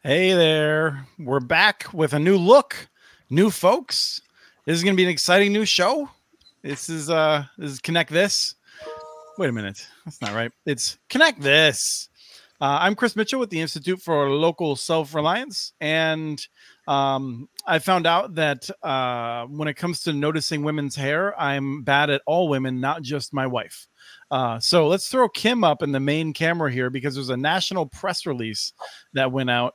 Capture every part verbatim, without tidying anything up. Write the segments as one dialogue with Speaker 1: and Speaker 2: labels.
Speaker 1: Hey there. We're back with a new look, new folks. This is going to be an exciting new show. This is uh this is Connect This. Wait a minute. That's not right. It's Connect This. Uh, I'm Chris Mitchell with the Institute for Local Self-Reliance, and um, I found out that uh, when it comes to noticing women's hair, I'm bad at all women, not just my wife. Uh, so let's throw Kim up in the main camera here because there's a national press release that went out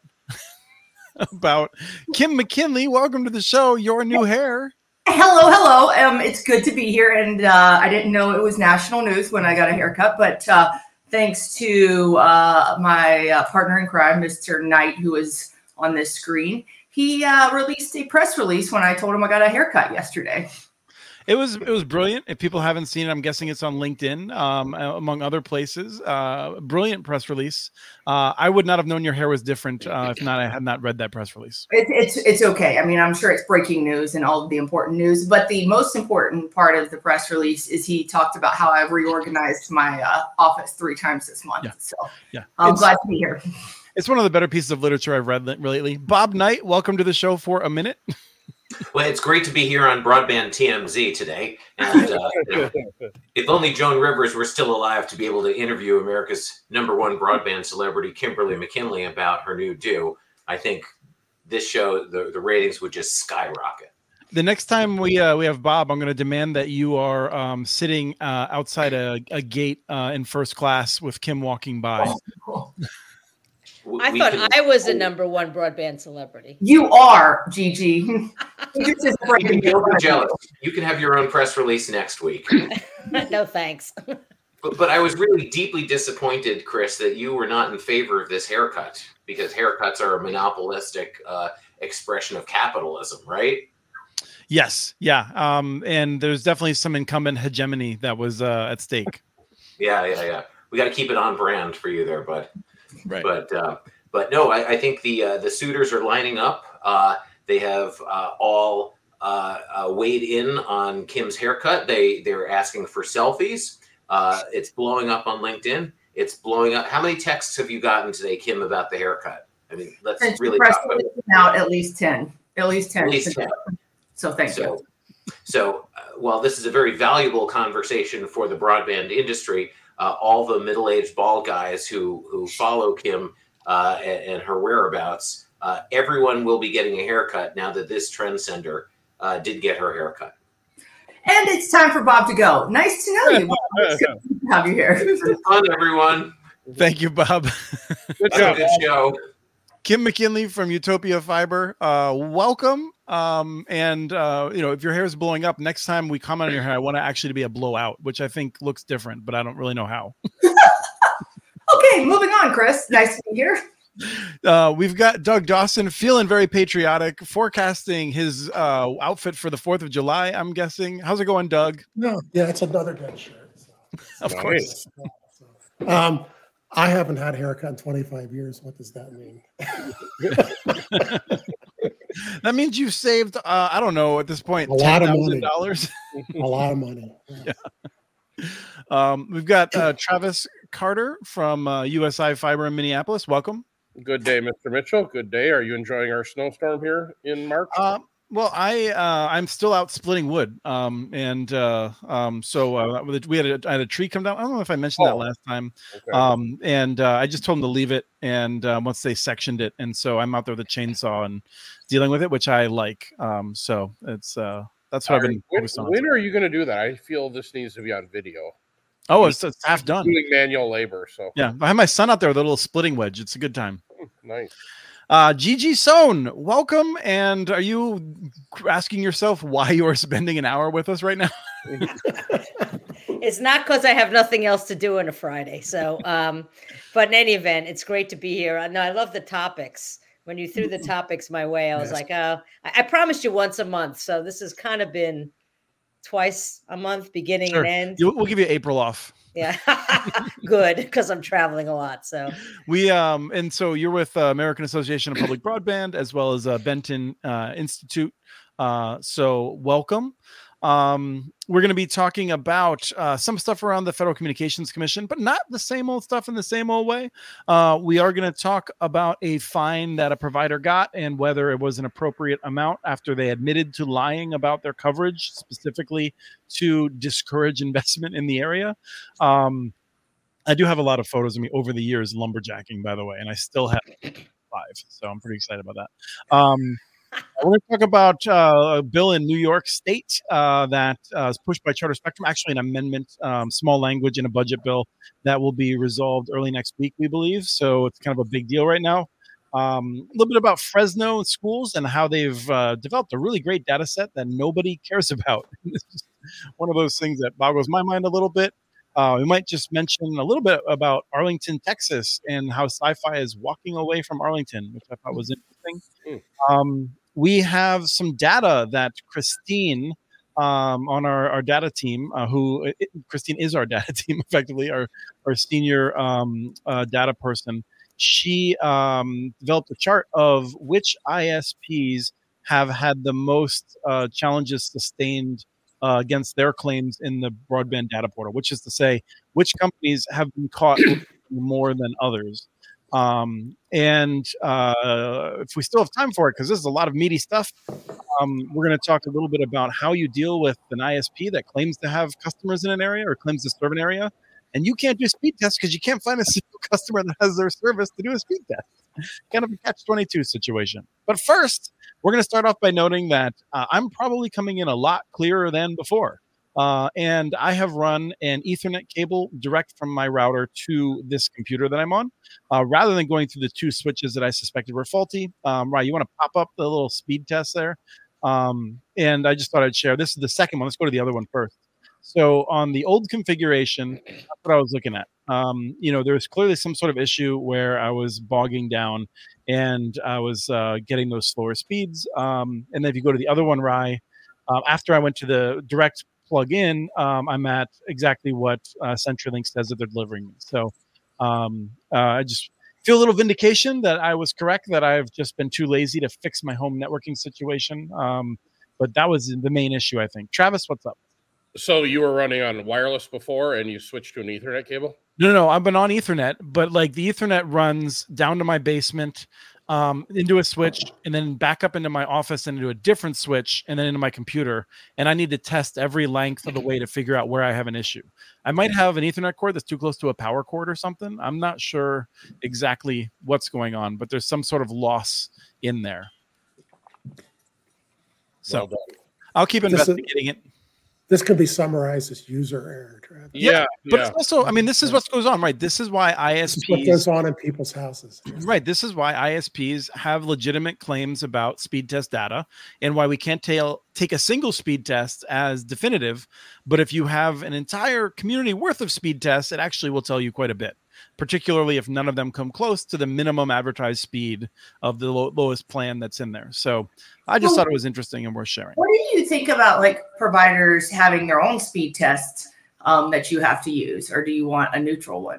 Speaker 1: about Kim McKinley. Welcome to the show. Your new hair.
Speaker 2: Hello, hello. Um, it's good to be here, and uh, I didn't know it was national news when I got a haircut, but uh, thanks to uh, my uh, partner in crime, Mister Knight, who is on this screen, he uh, released a press release when I told him I got a haircut yesterday.
Speaker 1: It was it was brilliant. If people haven't seen it, I'm guessing it's on LinkedIn, um, among other places. Uh, brilliant press release. Uh, I would not have known your hair was different uh, if not I had not read that press release.
Speaker 2: It, it's it's okay. I mean, I'm sure it's breaking news and all of the important news, but the most important part of the press release is he talked about how I've reorganized my uh, office three times this month.
Speaker 1: Yeah.
Speaker 2: So
Speaker 1: yeah,
Speaker 2: I'm
Speaker 1: it's,
Speaker 2: glad to be here.
Speaker 1: It's one of the better pieces of literature I've read lately. Bob Knight, welcome to the show for a minute.
Speaker 3: Well, it's great to be here on Broadband T M Z today. And uh, you know, if only Joan Rivers were still alive to be able to interview America's number one broadband celebrity, Kimberly McKinley, about her new do, I think this show, the, the ratings would just skyrocket.
Speaker 1: The next time we uh, we have Bob, I'm going to demand that you are um, sitting uh, outside a, a gate uh, in first class with Kim walking by.
Speaker 2: Oh,
Speaker 4: I we thought can, I was the number one broadband celebrity.
Speaker 2: You are, Gigi. You're just breaking
Speaker 3: Don't be jealous. You can have your own press release next week.
Speaker 4: No, thanks.
Speaker 3: But, but I was really deeply disappointed, Chris, that you were not in favor of this haircut, because haircuts are a monopolistic uh, expression of capitalism, right?
Speaker 1: Yes. Yeah. Um, and there's definitely some incumbent hegemony that was uh, at stake.
Speaker 3: Yeah, yeah, yeah. We got to keep it on brand for you there, bud.
Speaker 1: Right.
Speaker 3: But uh, but no, I, I think the uh, the suitors are lining up. Uh, they have uh, all uh, uh, weighed in on Kim's haircut. They they're asking for selfies. Uh, it's blowing up on LinkedIn. It's blowing up. How many texts have you gotten today, Kim, about the haircut? I mean, let's
Speaker 2: Since
Speaker 3: really
Speaker 2: press
Speaker 3: talk about it.
Speaker 2: Out at least ten. At least ten.
Speaker 3: At least ten.
Speaker 2: So thank
Speaker 3: so,
Speaker 2: you.
Speaker 3: So uh, while this is a very valuable conversation for the broadband industry, Uh, all the middle-aged bald guys who who follow Kim uh, and, and her whereabouts, uh, everyone will be getting a haircut now that this trendsetter uh, did get her haircut.
Speaker 2: And it's time for Bob to go. Nice to know you. Bob. It's good to have you here.
Speaker 3: Fun, everyone.
Speaker 1: Thank you, Bob.
Speaker 3: Good job. Good show.
Speaker 1: Kim McKinley from Utopia Fiber, uh, welcome. Um, and, uh, you know, if your hair is blowing up, next time we comment on your hair, I want it actually to be a blowout, which I think looks different, but I don't really know how.
Speaker 2: Okay, moving on, Chris. Nice to be here.
Speaker 1: Uh, we've got Doug Dawson feeling very patriotic, forecasting his uh, outfit for the fourth of July, I'm guessing. How's it going, Doug?
Speaker 5: No, yeah, it's another good shirt. So.
Speaker 1: Of nice. course.
Speaker 5: Um, I haven't had a haircut in twenty-five years. What does that mean?
Speaker 1: That means you've saved, uh, I don't know, at this point,
Speaker 5: a lot of money.
Speaker 1: dollars.
Speaker 5: A lot of money.
Speaker 1: Yeah. Yeah. Um, we've got uh, Travis Carter from uh, U S I Fiber in Minneapolis. Welcome.
Speaker 6: Good day, Mister Mitchell. Good day. Are you enjoying our snowstorm here in March?
Speaker 1: Uh, well, I uh, I'm still out splitting wood, um, and uh, um, so uh, we had a, I had a tree come down. I don't know if I mentioned oh. that last time, okay. um, and uh, I just told them to leave it. And uh, once they sectioned it, and so I'm out there with a chainsaw and dealing with it, which I like. Um, so it's uh, that's what are, I've been
Speaker 6: when,
Speaker 1: focused on.
Speaker 6: When are you going to do that? I feel this needs to be on video.
Speaker 1: Oh, it's, it's half done.
Speaker 6: Doing manual labor. So
Speaker 1: yeah, I have my son out there with a little splitting wedge. It's a good time.
Speaker 6: Nice.
Speaker 1: Uh, Gigi Sohn, welcome. And are you asking yourself why you are spending an hour with us right now?
Speaker 4: It's not because I have nothing else to do on a Friday. So, um, but in any event, it's great to be here. No, I love the topics. When you threw the topics my way, I was yes. like, oh, I-, I promised you once a month. So this has kind of been twice a month, beginning sure. and end.
Speaker 1: We'll give you April off.
Speaker 4: Yeah, good, because I'm traveling a lot. So
Speaker 1: we um and so you're with uh, American Association of Public Broadband as well as uh, Benton uh, Institute. Uh, so welcome. Um, we're going to be talking about uh, some stuff around the Federal Communications Commission, but not the same old stuff in the same old way. Uh, we are going to talk about a fine that a provider got and whether it was an appropriate amount after they admitted to lying about their coverage, specifically to discourage investment in the area. Um, I do have a lot of photos of me over the years lumberjacking, by the way, and I still have five, so I'm pretty excited about that. Um, We're going to talk about uh, a bill in New York State uh, that uh, is pushed by Charter Spectrum, actually an amendment, um, small language in a budget bill that will be resolved early next week, we believe. So it's kind of a big deal right now. Um, a little bit about Fresno schools and how they've uh, developed a really great data set that nobody cares about. It's just one of those things that boggles my mind a little bit. Uh, we might just mention a little bit about Arlington, Texas, and how sci-fi is walking away from Arlington, which I thought was interesting.
Speaker 6: Mm.
Speaker 1: Um, we have some data that Christine um, on our, our data team, uh, who it, Christine is our data team, effectively, our, our senior um, uh, data person. She um, developed a chart of which I S Ps have had the most uh, challenges sustained uh, against their claims in the broadband data portal, which is to say, which companies have been caught more than others. Um, and uh, if we still have time for it, because this is a lot of meaty stuff, um, we're going to talk a little bit about how you deal with an I S P that claims to have customers in an area or claims to serve an area. And you can't do speed tests because you can't find a single customer that has their service to do a speed test. Kind of a catch twenty-two situation. But first, we're going to start off by noting that uh, I'm probably coming in a lot clearer than before. Uh, and I have run an Ethernet cable direct from my router to this computer that I'm on, uh, rather than going through the two switches that I suspected were faulty. Um, right, you want to pop up the little speed test there. Um, and I just thought I'd share. This is the second one. Let's go to the other one first. So on the old configuration, that's what I was looking at. Um, you know, there was clearly some sort of issue where I was bogging down and I was uh, getting those slower speeds. Um, and then if you go to the other one, Rye, uh, after I went to the direct plug in, um, I'm at exactly what uh, CenturyLink says that they're delivering me. So um, uh, I just feel a little vindication that I was correct, that I've just been too lazy to fix my home networking situation. Um, but that was the main issue, I think. Travis, what's up?
Speaker 6: So you were running on wireless before and you switched to an Ethernet cable?
Speaker 1: No, no, no, I've been on Ethernet, but like the Ethernet runs down to my basement, um, into a switch, and then back up into my office and into a different switch, and then into my computer. And I need to test every length of the way to figure out where I have an issue. I might have an Ethernet cord that's too close to a power cord or something. I'm not sure exactly what's going on, but there's some sort of loss in there. So
Speaker 6: Well done.
Speaker 1: I'll keep
Speaker 5: This is-
Speaker 1: investigating it.
Speaker 5: This could be summarized as user error, Travis.
Speaker 6: Yeah,
Speaker 1: But
Speaker 6: yeah.
Speaker 1: it's also, I mean, this is what goes on, right? This is why
Speaker 5: This is what goes
Speaker 1: I S Ps,
Speaker 5: on in people's houses.
Speaker 1: right? This is why I S Ps have legitimate claims about speed test data, and why we can't tail, take a single speed test as definitive. But if you have an entire community worth of speed tests, it actually will tell you quite a bit, particularly if none of them come close to the minimum advertised speed of the low, lowest plan that's in there. So I just
Speaker 2: Well,
Speaker 1: thought it was interesting and worth sharing.
Speaker 2: What do you think about like providers having their own speed tests um, that you have to use, or do you want a neutral one?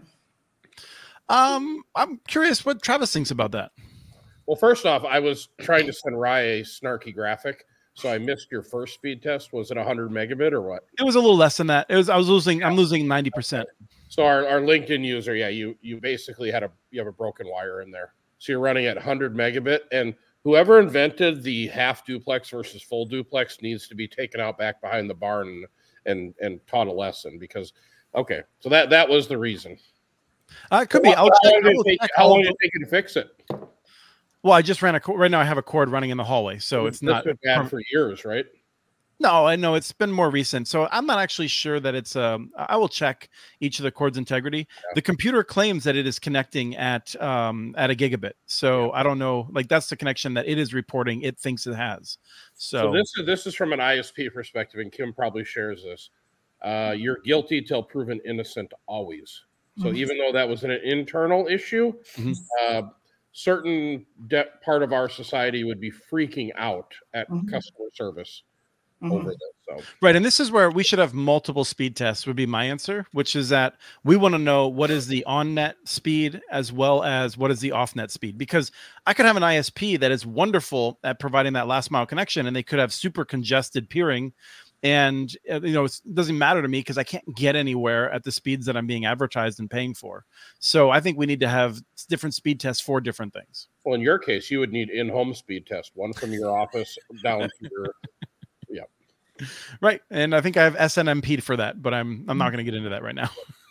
Speaker 1: Um, I'm curious what Travis thinks about that.
Speaker 6: Well, first off, I was trying to send Rye a snarky graphic, so I missed your first speed test. Was it one hundred megabit or what?
Speaker 1: It was a little less than that. It was I was losing. I'm losing ninety percent.
Speaker 6: So our, our LinkedIn user, yeah, you you basically had a you have a broken wire in there. So you're running at one hundred megabit, and whoever invented the half duplex versus full duplex needs to be taken out back behind the barn and and taught a lesson, because okay, so that that was the reason.
Speaker 1: Uh, it could be. I'll
Speaker 6: How
Speaker 1: check.
Speaker 6: long
Speaker 1: I
Speaker 6: did it
Speaker 1: will
Speaker 6: take-
Speaker 1: check
Speaker 6: how
Speaker 1: all
Speaker 6: long
Speaker 1: of
Speaker 6: did it take you to fix it?
Speaker 1: Well, I just ran a cord. Right now, I have a cord running in the hallway, so it's
Speaker 6: That's
Speaker 1: not.
Speaker 6: been bad for years, right?
Speaker 1: No, I know it's been more recent, so I'm not actually sure that it's. Um, I will check each of the cord's integrity.
Speaker 6: Yeah.
Speaker 1: The computer claims that it is connecting at um, at a gigabit, so I don't know. Like that's the connection that it is reporting. It thinks it has. So,
Speaker 6: So this is this is from an I S P perspective, and Kim probably shares this. Uh, you're guilty till proven innocent always. So
Speaker 2: Mhm.
Speaker 6: even though that was an internal issue,
Speaker 1: Mhm.
Speaker 6: uh, certain de- part of our society would be freaking out at
Speaker 2: Mhm.
Speaker 6: customer service
Speaker 2: Mhm.
Speaker 6: over this. So
Speaker 1: right, and this is where we should have multiple speed tests. Would be my answer, which is that we want to know what is the on-net speed as well as what is the off-net speed, because I could have an I S P that is wonderful at providing that last mile connection, and they could have super congested peering, And uh, you know, it's, it doesn't matter to me because I can't get anywhere at the speeds that I'm being advertised and paying for. So I think we need to have different speed tests for different things.
Speaker 6: Well, in your case, you would need in-home speed test, one from your office down to your. Yeah.
Speaker 1: Right, and I think I have S N M P for that, but I'm I'm not going to get into that right now.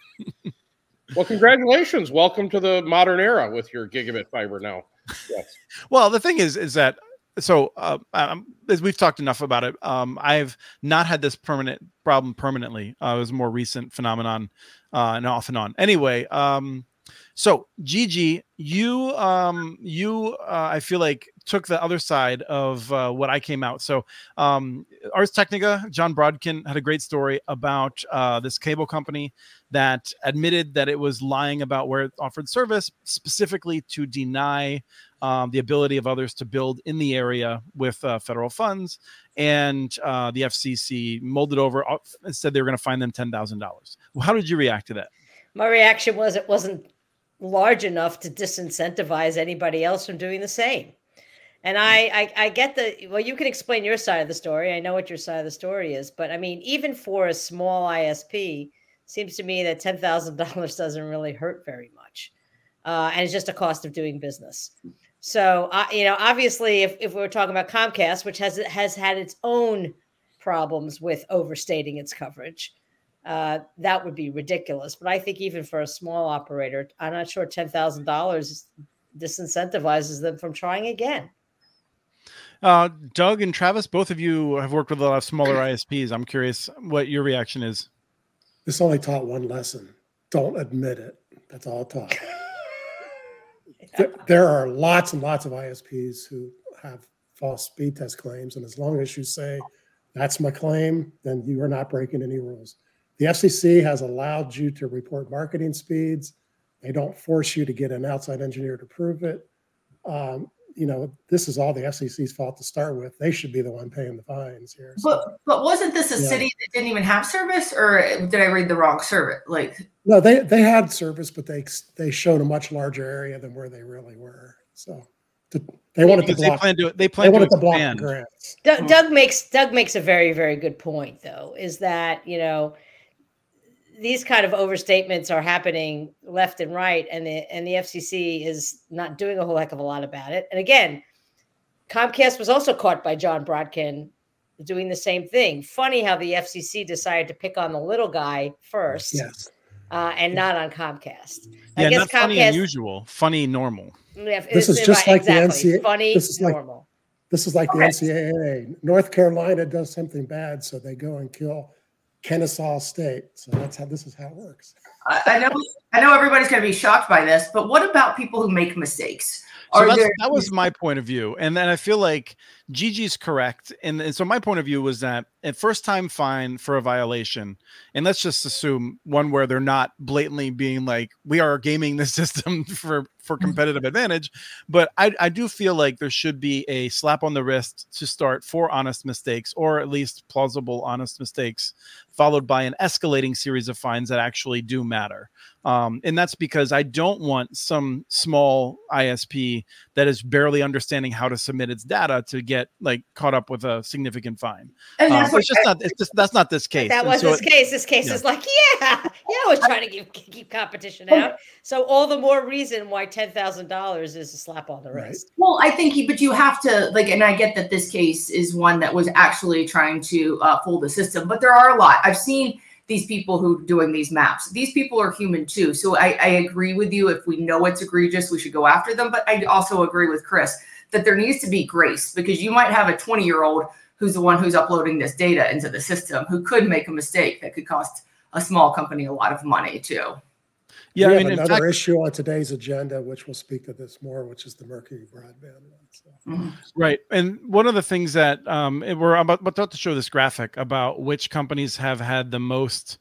Speaker 6: Well, congratulations! Welcome to the modern era with your gigabit fiber now. Yes.
Speaker 1: Well, the thing is, is that so uh, um, as we've talked enough about it, um, I've not had this permanent problem permanently. Uh, it was a more recent phenomenon, uh, and off and on. Anyway, um, so Gigi, you um, you uh, I feel like took the other side of uh, what I came out. So um, Ars Technica, John Brodkin had a great story about uh, this cable company that admitted that it was lying about where it offered service, specifically to deny um, the ability of others to build in the area with uh, federal funds. And uh, the F C C molded over and said they were going to fine them ten thousand dollars. Well, how did you react to that?
Speaker 4: My reaction was it wasn't large enough to disincentivize anybody else from doing the same. And I, I, I get the, well, you can explain your side of the story. I know what your side of the story is, but I mean, even for a small I S P, seems to me that ten thousand dollars doesn't really hurt very much. Uh, and it's just a cost of doing business. So, uh, you know, obviously if, if we're talking about Comcast, which has, has had its own problems with overstating its coverage, uh, that would be ridiculous. But I think even for a small operator, I'm not sure ten thousand dollars disincentivizes them from trying again.
Speaker 1: Uh, Doug and Travis, both of you have worked with a lot of smaller I S Ps. I'm curious what your reaction is.
Speaker 5: This only taught one lesson. Don't admit it. That's all it taught. Th- there are lots and lots of I S Ps who have false speed test claims. And as long as you say, that's my claim, then you are not breaking any rules. The F C C has allowed you to report marketing speeds. They don't force you to get an outside engineer to prove it. Um, you know, this is all the F C C's fault to start with. They should be the one paying the fines here. So,
Speaker 2: But but wasn't this a
Speaker 5: yeah.
Speaker 2: city that didn't even have service, or did I read the wrong service? Like,
Speaker 5: no, they they had service, but they they showed a much larger area than where they really were. So to, they wanted to
Speaker 1: Because they
Speaker 5: block.
Speaker 1: plan to they
Speaker 5: They
Speaker 1: plan to
Speaker 5: wanted to block the
Speaker 1: expand.
Speaker 5: grants.
Speaker 4: Doug, Doug makes Doug makes a very, very good point, though, is that, you know, these kind of overstatements are happening left and right, and the and the F C C is not doing a whole heck of a lot about it. And again, Comcast was also caught by John Brodkin doing the same thing. Funny how the F C C decided to pick on the little guy first,
Speaker 5: Yes.
Speaker 4: uh, and not on Comcast.
Speaker 1: Yeah,
Speaker 4: I guess
Speaker 1: not funny
Speaker 4: Comcast.
Speaker 1: unusual, funny normal.
Speaker 4: Yeah,
Speaker 5: This is
Speaker 4: right,
Speaker 5: just like the
Speaker 4: exactly.
Speaker 5: N C A A.
Speaker 4: Funny,
Speaker 5: This is like-
Speaker 4: normal.
Speaker 5: This is like the
Speaker 2: Okay.
Speaker 5: N C double A. North Carolina does something bad, so they go and kill Kennesaw State. So that's how this is how it works.
Speaker 2: I, I know I know everybody's going to be shocked by this, but what about people who make mistakes?
Speaker 1: So
Speaker 2: Are
Speaker 1: that's,
Speaker 2: there-
Speaker 1: that was my point of view. And then I feel like Gigi's correct. And, and so my point of view was that at first time fine for a violation, and let's just assume one where they're not blatantly being like, we are gaming the system for, for competitive advantage. But I, I do feel like there should be a slap on the wrist to start for honest mistakes, or at least plausible honest mistakes, followed by an escalating series of fines that actually do matter. Um, and that's because I don't want some small I S P that is barely understanding how to submit its data to get like caught up with a significant fine.
Speaker 2: and
Speaker 1: Um,
Speaker 2: that's
Speaker 1: but it's
Speaker 2: what-
Speaker 1: just not. It's just that's not this case.
Speaker 4: That
Speaker 1: And
Speaker 4: was
Speaker 1: so
Speaker 4: this
Speaker 1: it-
Speaker 4: case. This case
Speaker 1: yeah.
Speaker 4: is like, yeah, yeah, I was trying to keep, keep competition out. So all the more reason why ten thousand dollars is a slap on the
Speaker 5: Right.
Speaker 4: wrist.
Speaker 2: Well, I think, you, but you have to like, and I get that this case is one that was actually trying to uh, fool the system, but there are a lot. I've seen these people who are doing these maps. These people are human too. So I, I agree with you. If we know it's egregious, we should go after them. But I also agree with Chris that there needs to be grace, because you might have a twenty year old who's the one who's uploading this data into the system who could make a mistake that could cost a small company a lot of money too.
Speaker 1: yeah,
Speaker 5: we
Speaker 1: I
Speaker 5: have
Speaker 1: mean, in
Speaker 5: another
Speaker 1: fact,
Speaker 5: issue on today's agenda, which will speak to this more, which is the Mercury broadband one. So.
Speaker 1: right. And one of the things that um, we're about, about to show this graphic about which companies have had the most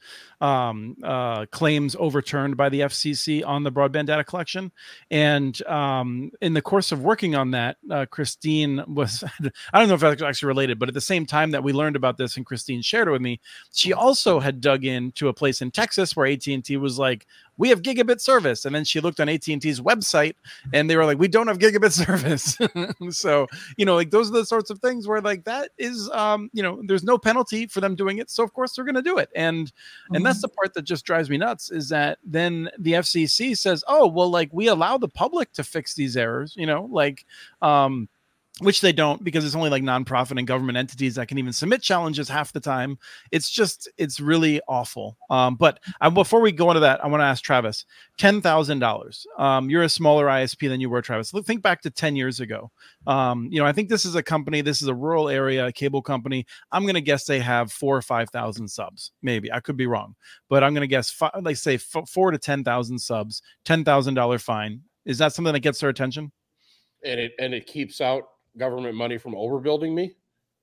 Speaker 1: um, uh, claims overturned by the F C C on the broadband data collection. And um, in the course of working on that, uh, Christine was, I don't know if that's actually related, but at the same time that we learned about this and Christine shared it with me, she also had dug into a place in Texas where A T and T was like, we have gigabit service. And then she looked on A T and T's website and they were like, we don't have gigabit service. So, you know, like those are the sorts of things where like that is, um, you know, there's no penalty for them doing it. So of course they're going to do it. And, mm-hmm. and that's the part that just drives me nuts is that then the F C C says, oh, well, like we allow the public to fix these errors, you know, like, um, which they don't because it's only like nonprofit and government entities that can even submit challenges half the time. It's just, it's really awful. Um, but I, before we go into that, I want to ask Travis, ten thousand dollars. Um, you're a smaller I S P than you were, Travis. Look, think back to ten years ago. Um, you know, I think this is a company, this is a rural area, a cable company. I'm going to guess they have four or five thousand subs. Maybe I could be wrong, but I'm going to guess, five, like say f- four to ten thousand subs, ten thousand dollars fine. Is that something that gets their attention?
Speaker 6: And it, and it keeps out government money from overbuilding me?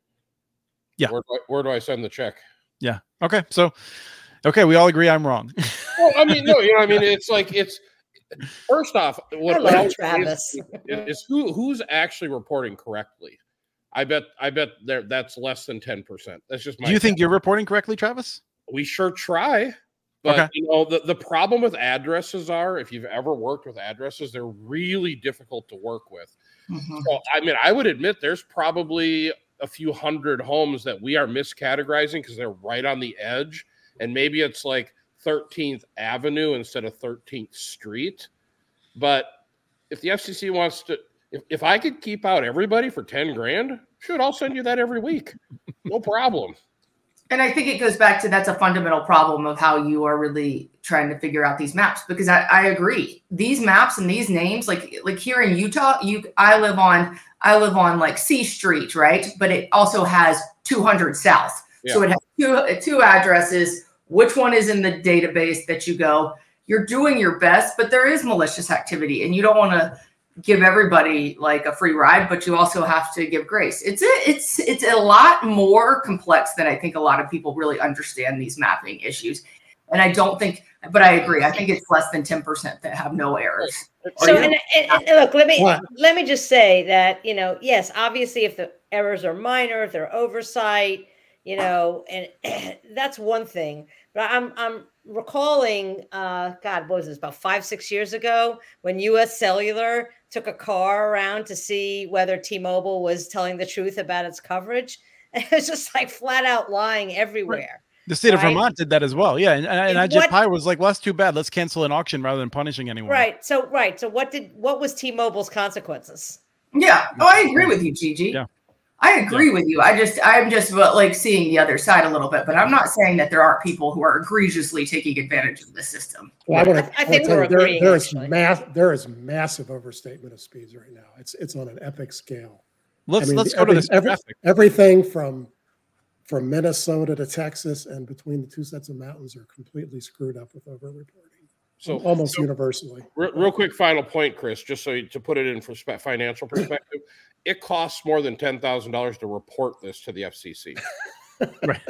Speaker 1: Yeah.
Speaker 6: Where do, I, where do I send the check?
Speaker 1: Yeah. Okay. So, okay. We all agree I'm wrong.
Speaker 6: Well, I mean, no, you know, I mean, it's like, it's first off, what,
Speaker 4: I
Speaker 6: what
Speaker 4: love
Speaker 6: else
Speaker 4: Travis.
Speaker 6: Is, is who, who's actually reporting correctly? I bet, I bet there that's less than ten percent. That's just my
Speaker 1: Do you think
Speaker 6: guess.
Speaker 1: you're reporting correctly, Travis?
Speaker 6: We sure try. But,
Speaker 1: okay.
Speaker 6: you know, the, the problem with addresses are, if you've ever worked with addresses, they're really difficult to work with.
Speaker 2: Mm-hmm.
Speaker 6: So, I mean, I would admit there's probably a few hundred homes that we are miscategorizing because they're right on the edge. And maybe it's like thirteenth Avenue instead of thirteenth Street. But if the F C C wants to, if, if I could keep out everybody for ten grand, shoot, I'll send you that every week. No problem.
Speaker 2: And I think it goes back to that's a fundamental problem of how you are really trying to figure out these maps, because I, I agree. These maps and these names, like like here in Utah, you I live on I live on like C Street, right? But it also has two hundred South.
Speaker 6: Yeah.
Speaker 2: So it has two, two addresses. Which one is in the database that you go? You're doing your best, but there is malicious activity, and you don't want to give everybody like a free ride, but you also have to give grace. It's a, it's it's a lot more complex than I think a lot of people really understand these mapping issues. And I don't think, but I agree. I think it's less than ten percent that have no errors.
Speaker 4: So, and, and, and look, let me what? let me just say that, you know, yes, obviously, if the errors are minor, if they're oversight, you know, and that's one thing. But I'm I'm recalling, uh, God, what was this, about five, six years ago when U S Cellular took a car around to see whether T-Mobile was telling the truth about its coverage. And it was just like flat out lying everywhere.
Speaker 1: Right. The state
Speaker 4: right?
Speaker 1: of Vermont did that as well. Yeah. And, and, and
Speaker 4: Ajit
Speaker 1: Pai was like, well, that's too bad. Let's cancel an auction rather than punishing anyone.
Speaker 4: Right. So, right. So what did, what was T-Mobile's consequences?
Speaker 2: Yeah. Oh, I agree with you, Gigi.
Speaker 1: Yeah.
Speaker 2: I agree yeah. with you. I just, I'm just like seeing the other side a little bit, but I'm not saying that there aren't people who are egregiously taking advantage of the system.
Speaker 5: Well, I, wanna,
Speaker 4: I, I think
Speaker 5: I
Speaker 4: we're
Speaker 5: you, there,
Speaker 4: agreeing.
Speaker 5: There is mass, there is massive overstatement of speeds right now. It's it's on an epic scale.
Speaker 1: Let's
Speaker 5: I mean,
Speaker 1: let's
Speaker 5: the,
Speaker 1: go
Speaker 5: every,
Speaker 1: to this
Speaker 5: every,
Speaker 1: graphic.
Speaker 5: Everything from from Minnesota to Texas and between the two sets of mountains are completely screwed up with over-reporting. So almost so, universally.
Speaker 6: Real, real quick final point, Chris, just so you, to put it in for financial perspective, it costs more than ten thousand dollars to report this to the F C C.
Speaker 1: Right.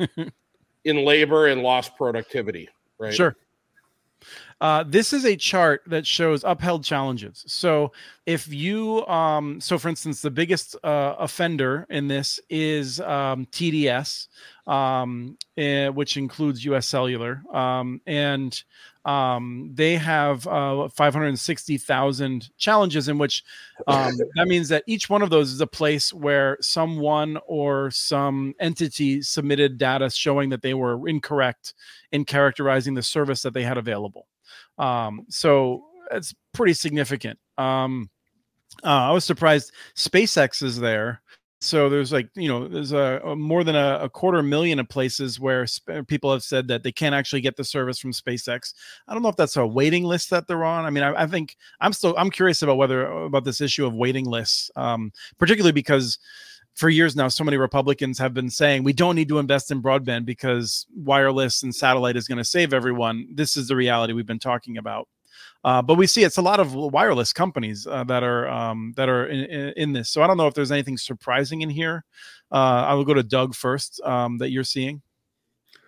Speaker 6: In labor and lost productivity, right?
Speaker 1: Sure. Uh, this is a chart that shows upheld challenges. So if you, um, so for instance, the biggest uh, offender in this is um, T D S, um, uh, which includes U S Cellular. Um, and um, they have uh, five hundred sixty thousand challenges in which um, that means that each one of those is a place where someone or some entity submitted data showing that they were incorrect in characterizing the service that they had available. Um, so it's pretty significant. Um, uh, I was surprised SpaceX is there. So there's like, you know, there's a, a more than a, a quarter million of places where sp- people have said that they can't actually get the service from SpaceX. I don't know if that's a waiting list that they're on. I mean, I, I think I'm still, I'm curious about whether, about this issue of waiting lists, um, particularly because for years now, so many Republicans have been saying we don't need to invest in broadband because wireless and satellite is going to save everyone. This is the reality we've been talking about. Uh, but we see it's a lot of wireless companies uh, that are um, that are in, in, in this. So I don't know if there's anything surprising in here. Uh, I will go to Doug first um, that you're seeing.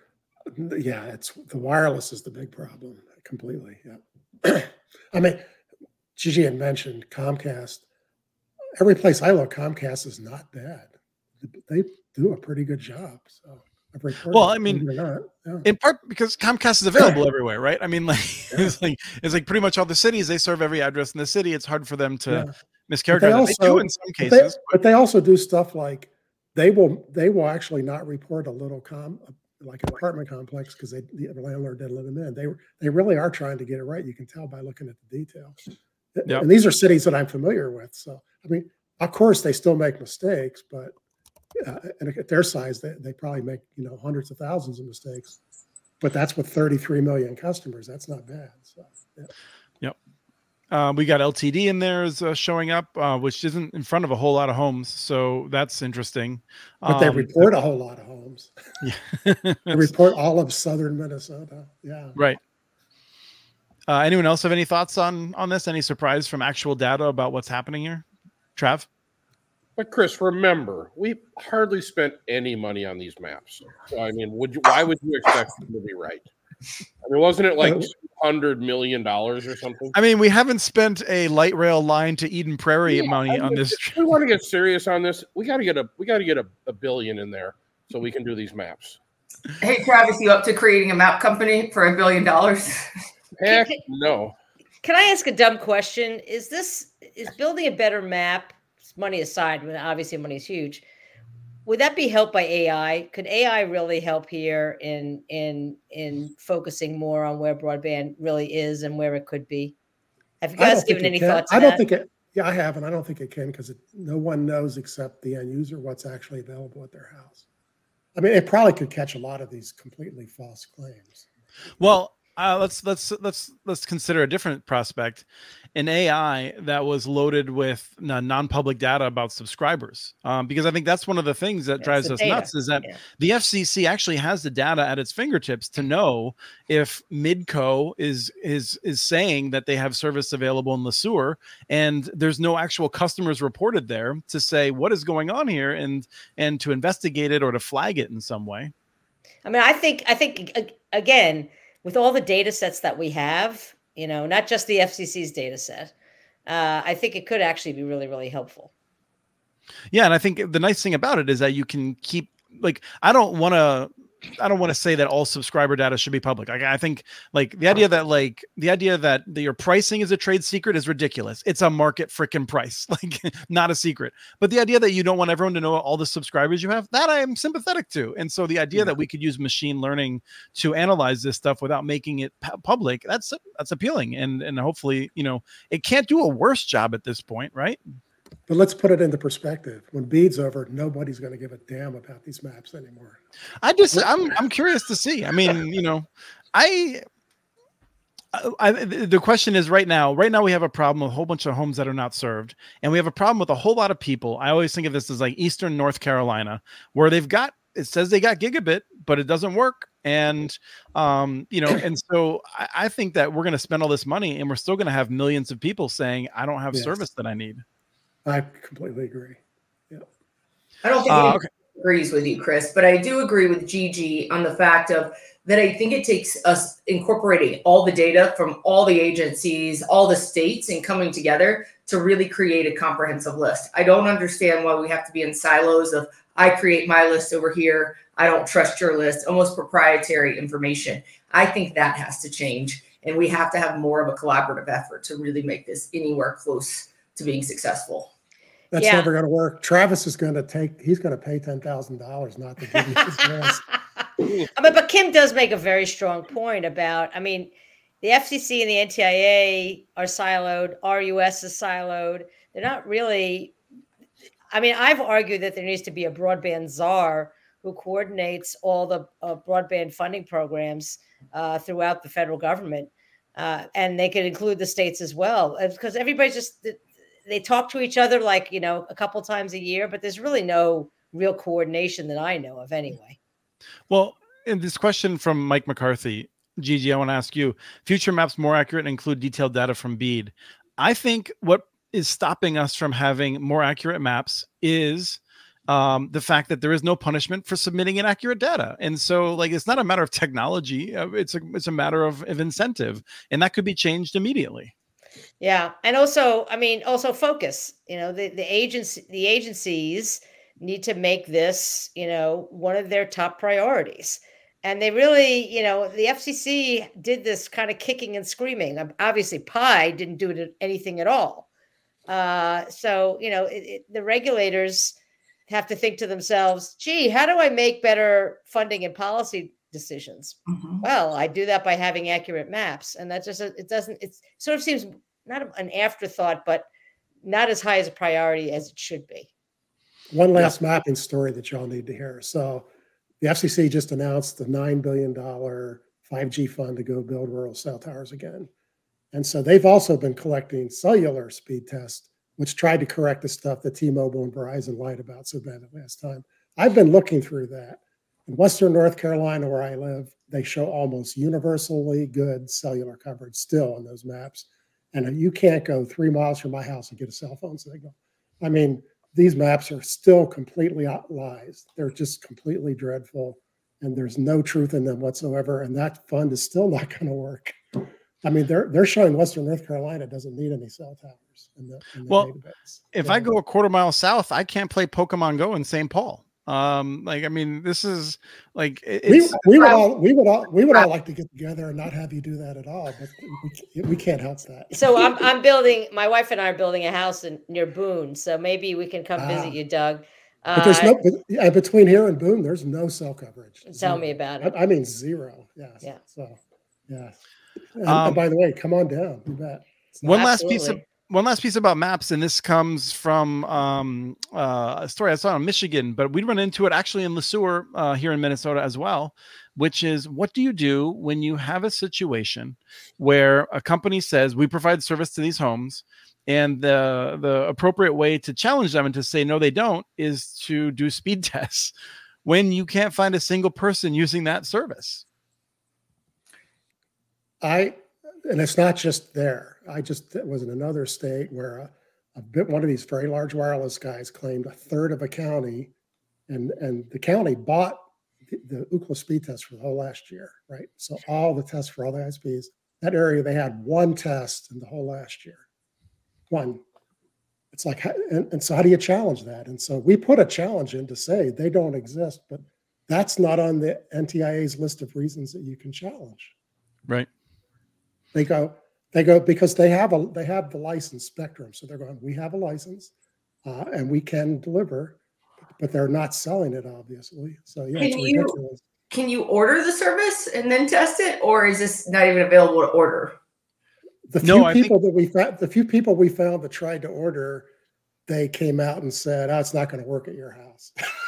Speaker 5: Yeah, it's the wireless is the big problem completely. Yeah. I mean, Gigi had mentioned Comcast. Every place I look, Comcast is not bad. They do a pretty good job. So I've reported.
Speaker 1: Well, I mean,
Speaker 5: not, yeah.
Speaker 1: in part because Comcast is available everywhere, right? I mean, like yeah. it's like it's like pretty much all the cities, they serve every address in the city. It's hard for them to yeah. mischaracterize. They, also, they do in some cases,
Speaker 5: but they, but they also do stuff like they will they will actually not report a little com like an apartment complex because they the landlord didn't let them in. They they really are trying to get it right. You can tell by looking at the details. Yep. And these are cities that I'm familiar with. So I mean, of course, they still make mistakes, but uh, and at their size, they, they probably make you know hundreds of thousands of mistakes. But that's with thirty-three million customers. That's not bad. So yeah.
Speaker 1: Yep. Uh, we got L T D in there is uh, showing up, uh, which isn't in front of a whole lot of homes. So that's interesting.
Speaker 5: But they um, report a whole lot of homes. Yeah. They report all of southern Minnesota. Yeah.
Speaker 1: Right. Uh, anyone else have any thoughts on, on this? Any surprise from actual data about what's happening here? Trav?
Speaker 6: But Chris, remember, we hardly spent any money on these maps. So, I mean, would you, why would you expect them to be right? I mean, wasn't it like two hundred million dollars or something?
Speaker 1: I mean, we haven't spent a light rail line to Eden Prairie yeah, money I mean, on this.
Speaker 6: If we want to get serious on this, we got to get a we got to get a, a billion in there so we can do these maps.
Speaker 2: Hey, Travis, you up to creating a map company for a billion dollars?
Speaker 6: Heck no.
Speaker 4: Can I ask a dumb question? Is this is building a better map, money aside, when obviously money is huge, would that be helped by A I? Could A I really help here in in in focusing more on where broadband really is and where it could be? Have you guys given any thoughts to
Speaker 5: I don't
Speaker 4: that?
Speaker 5: think it. Yeah, I haven't. I don't think it can because no one knows except the end user what's actually available at their house. I mean, it probably could catch a lot of these completely false claims.
Speaker 1: Well, uh, let's let's let's let's consider a different prospect. An A I that was loaded with non-public data about subscribers, um, because I think that's one of the things that that's drives us data. nuts is that yeah. the F C C actually has the data at its fingertips to know if Midco is is is saying that they have service available in Le Sueur, and there's no actual customers reported there to say what is going on here and and to investigate it or to flag it in some way.
Speaker 4: I mean, I think I think again with all the data sets that we have. You know, not just the F C C's data set. Uh, I think it could actually be really, really helpful.
Speaker 1: Yeah, and I think the nice thing about it is that you can keep like I don't want to I don't want to say that all subscriber data should be public. Like, I think like the idea that like the idea that the, your pricing is a trade secret is ridiculous. It's a market freaking price, like not a secret. But the idea that you don't want everyone to know all the subscribers you have, that I am sympathetic to. And so the idea yeah. that we could use machine learning to analyze this stuff without making it pu- public, that's that's appealing. And and hopefully, you know, it can't do a worse job at this point, right?
Speaker 5: But let's put it into perspective. When BEAD's over, nobody's going to give a damn about these maps anymore.
Speaker 1: I just, I'm, I'm curious to see. I mean, you know, I, I, the question is right now, right now we have a problem with a whole bunch of homes that are not served. And we have a problem with a whole lot of people. I always think of this as like Eastern North Carolina, where they've got, it says they got gigabit, but it doesn't work. And, um, you know, and so I, I think that we're going to spend all this money and we're still going to have millions of people saying, I don't have yes. service that I need.
Speaker 5: I completely agree. Yeah.
Speaker 2: I don't think uh, anyone okay. agrees with you, Chris, but I do agree with Gigi on the fact of that I think it takes us incorporating all the data from all the agencies, all the states, and coming together to really create a comprehensive list. I don't understand why we have to be in silos of I create my list over here. I don't trust your list, almost proprietary information. I think that has to change. And we have to have more of a collaborative effort to really make this anywhere close to being successful.
Speaker 5: That's yeah. never going to work. Travis is going to take, he's going to pay ten thousand dollars not to give you his list.
Speaker 4: I mean, but Kim does make a very strong point about, I mean, the F C C and the N T I A are siloed. R U S is siloed. They're not really, I mean, I've argued that there needs to be a broadband czar who coordinates all the uh, broadband funding programs uh, throughout the federal government. Uh, and they could include the states as well, because everybody's just, they talk to each other like, you know, a couple times a year, but there's really no real coordination that I know of anyway.
Speaker 1: Well, in this question from Mike McCarthy, Gigi, I want to ask you, future maps more accurate and include detailed data from BEAD. I think what is stopping us from having more accurate maps is um, the fact that there is no punishment for submitting inaccurate data. And so, like, it's not a matter of technology; uh, it's a it's a matter of, of incentive, and that could be changed immediately.
Speaker 4: Yeah, and also, I mean, also focus. You know, the the agency the agencies need to make this, you know, one of their top priorities. And they really, you know, the F C C did this kind of kicking and screaming. Obviously, P I didn't do anything at all. Uh, so, you know, it, it, the regulators have to think to themselves, gee, how do I make better funding and policy decisions? Mm-hmm. Well, I do that by having accurate maps. And that just, it doesn't, it sort of seems not an afterthought, but not as high as a priority as it should be.
Speaker 5: One last yeah. mapping story that y'all need to hear. So the F C C just announced the nine billion dollars five G fund to go build rural cell towers again. And so they've also been collecting cellular speed tests, which tried to correct the stuff that T-Mobile and Verizon lied about so bad the last time. I've been looking through that. In Western North Carolina, where I live, they show almost universally good cellular coverage still on those maps. And you can't go three miles from my house and get a cell phone signal. I mean, these maps are still completely lies. They're just completely dreadful, and there's no truth in them whatsoever. And that fund is still not going to work. I mean, they're they're showing Western North Carolina doesn't need any cell towers in the, in the
Speaker 1: well,
Speaker 5: database.
Speaker 1: If
Speaker 5: yeah.
Speaker 1: I go a quarter mile south, I can't play Pokemon Go in Saint Paul. Um, like, I mean, this is like it's,
Speaker 5: we, we would all we would all we would all like to get together and not have you do that at all, but we, we can't help that.
Speaker 4: So I'm I'm building. My wife and I are building a house in near Boone, so maybe we can come ah. visit you, Doug.
Speaker 5: Uh, but there's no but, uh, between here and Boone, there's no cell coverage.
Speaker 4: Tell
Speaker 5: zero.
Speaker 4: me about it.
Speaker 5: I, I mean zero. Yes.
Speaker 4: Yeah.
Speaker 5: So yeah. And,
Speaker 1: um,
Speaker 5: and by the way, come on down. You bet.
Speaker 1: One
Speaker 4: Absolutely.
Speaker 1: last piece of one last piece about maps, and this comes from um, uh, a story I saw in Michigan, but we run into it actually in Le Sueur uh, here in Minnesota as well, which is what do you do when you have a situation where a company says we provide service to these homes, and the the appropriate way to challenge them and to say no, they don't, is to do speed tests when you can't find a single person using that service.
Speaker 5: I, and it's not just there. I just was in another state where a, a bit, one of these very large wireless guys claimed a third of a county, and, and the county bought the, the Ookla speed test for the whole last year, right? So all the tests for all the I S Ps, that area, they had one test in the whole last year. One. It's like, and, and so how do you challenge that? And so we put a challenge in to say they don't exist, but that's not on the N T I A's list of reasons that you can challenge.
Speaker 1: Right.
Speaker 5: They go, they go because they have a they have the license spectrum. So they're going, we have a license uh, and we can deliver, but they're not selling it, obviously. So yeah,
Speaker 2: can
Speaker 5: it's
Speaker 2: you
Speaker 5: ridiculous.
Speaker 2: Can you order the service and then test it, or is this not even available to order?
Speaker 5: The few
Speaker 1: no,
Speaker 5: people
Speaker 1: think...
Speaker 5: that we found, the few people we found that tried to order, they came out and said, "Oh, it's not going to work at your house."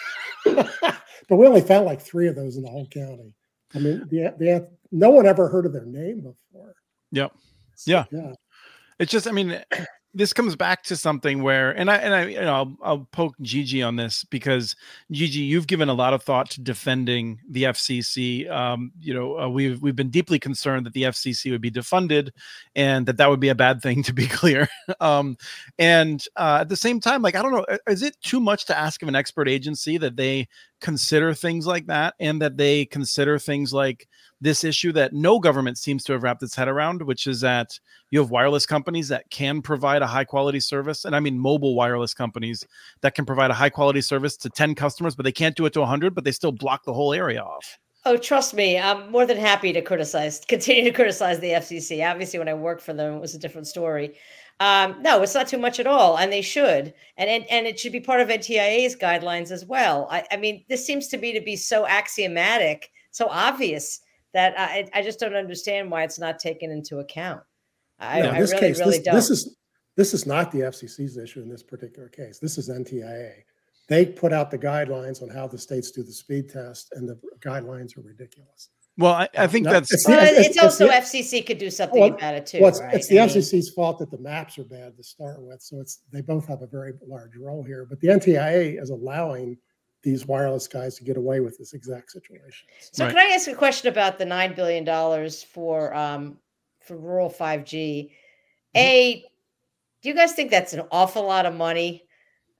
Speaker 5: But we only found like three of those in the whole county. I mean, the the no one ever heard of their name before.
Speaker 1: Yep.
Speaker 5: So,
Speaker 1: yeah.
Speaker 5: Yeah.
Speaker 1: It's just, I mean, this comes back to something where, and I, and I, you know, I'll, I'll poke Gigi on this because Gigi, you've given a lot of thought to defending the F C C. Um, you know, uh, we've, we've been deeply concerned that the F C C would be defunded and that that would be a bad thing, to be clear. um, and uh, at the same time, like, I don't know, is it too much to ask of an expert agency that they consider things like that, and that they consider things like this issue that no government seems to have wrapped its head around, which is that you have wireless companies that can provide a high quality service. And I mean, mobile wireless companies that can provide a high quality service to ten customers, but they can't do it to a hundred, but they still block the whole area off.
Speaker 4: Oh, trust me, I'm more than happy to criticize, continue to criticize the F C C. Obviously, when I worked for them, it was a different story. Um, no, it's not too much at all, and they should, and and, and it should be part of N T I A's guidelines as well. I, I mean, this seems to me to be so axiomatic, so obvious that I, I just don't understand why it's not taken into account. I,
Speaker 5: no,
Speaker 4: I
Speaker 5: this
Speaker 4: really,
Speaker 5: case,
Speaker 4: really
Speaker 5: this,
Speaker 4: don't.
Speaker 5: This is this is not the F C C's issue in this particular case. This is N T I A. They put out the guidelines on how the states do the speed test, and the guidelines are ridiculous.
Speaker 1: Well, I, I think
Speaker 5: no,
Speaker 1: that's
Speaker 5: it's,
Speaker 4: well,
Speaker 5: it's,
Speaker 4: it's,
Speaker 5: it's
Speaker 4: also
Speaker 5: the,
Speaker 4: F C C could do something
Speaker 5: well,
Speaker 4: about it too.
Speaker 5: Well, it's,
Speaker 4: right?
Speaker 5: it's the
Speaker 4: I
Speaker 5: F C C's mean, fault that the maps are bad to start with. So it's they both have a very large role here. But the N T I A is allowing these wireless guys to get away with this exact situation.
Speaker 4: So,
Speaker 1: right.
Speaker 4: Can I ask a question about the nine billion dollars for um, for rural five G? A, do you guys think that's an awful lot of money?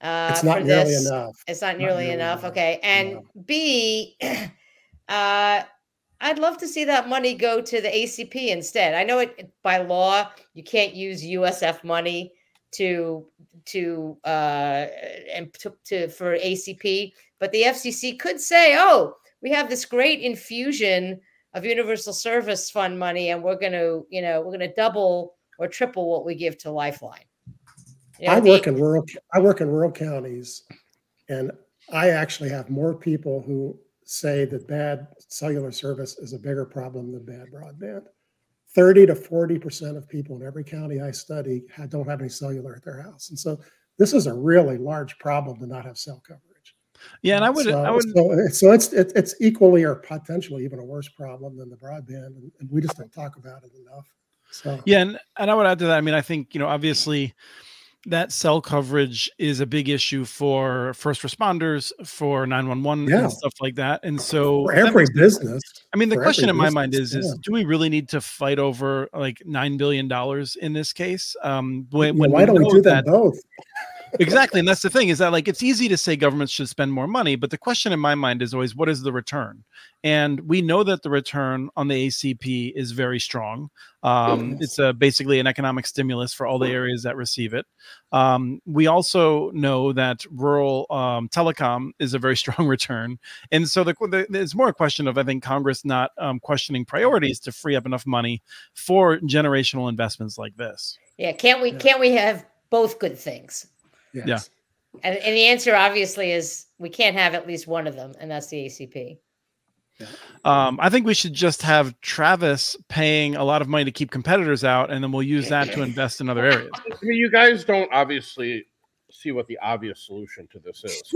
Speaker 4: Uh,
Speaker 5: It's not
Speaker 4: for
Speaker 5: nearly
Speaker 4: this.
Speaker 5: enough.
Speaker 4: It's not
Speaker 5: Not
Speaker 4: nearly
Speaker 5: nearly
Speaker 4: enough.
Speaker 5: enough.
Speaker 4: Okay. And
Speaker 5: No.
Speaker 4: B, uh, I'd love to see that money go to the A C P instead. I know it by law you can't use U S F money to to uh and to, to for A C P, but the F C C could say, "Oh, we have this great infusion of Universal Service Fund money, and we're going to, you know, we're going to double or triple what we give to Lifeline." You know,
Speaker 5: I
Speaker 4: the-
Speaker 5: work in rural. I work in rural counties, and I actually have more people who say that bad cellular service is a bigger problem than bad broadband. thirty to forty percent of people in every county I study had, don't have any cellular at their house. And so this is a really large problem to not have cell coverage.
Speaker 1: Yeah, and I would,
Speaker 5: so,
Speaker 1: I would,
Speaker 5: so, so it's, it, it's equally or potentially even a worse problem than the broadband. And, and we just don't talk about it enough. So,
Speaker 1: yeah, and, and I would add to that. I mean, I think, you know, obviously that cell coverage is a big issue for first responders, for nine one one
Speaker 5: Yeah.
Speaker 1: and stuff like that. And so
Speaker 5: for
Speaker 1: that
Speaker 5: every
Speaker 1: makes-
Speaker 5: business.
Speaker 1: I mean, the
Speaker 5: for
Speaker 1: question
Speaker 5: every
Speaker 1: in my mind
Speaker 5: business,
Speaker 1: is, is
Speaker 5: yeah.
Speaker 1: do we really need to fight over like nine billion dollars in this case? Um, when,
Speaker 5: Yeah,
Speaker 1: when
Speaker 5: why don't we
Speaker 1: know
Speaker 5: do them both?
Speaker 1: Exactly. And that's the thing, is that like, it's easy to say governments should spend more money, but the question in my mind is always, what is the return? And we know that the return on the A C P is very strong. Um,
Speaker 5: Yes.
Speaker 1: it's a, basically an economic stimulus for all the areas that receive it. Um, we also know that rural um, telecom is a very strong return. And so the, the, it's more a question of, I think, Congress not um, questioning priorities to free up enough money for generational investments like this.
Speaker 4: yeah, can't we
Speaker 5: Yeah.
Speaker 4: can't we have both good things?
Speaker 5: Yes.
Speaker 1: Yeah.
Speaker 4: And, and the answer obviously is we can't have at least one of them, and that's the A C P.
Speaker 1: Um, I think we should just have Travis paying a lot of money to keep competitors out, and then we'll use that to invest in other areas.
Speaker 6: I mean, you guys don't obviously see what the obvious solution to this is.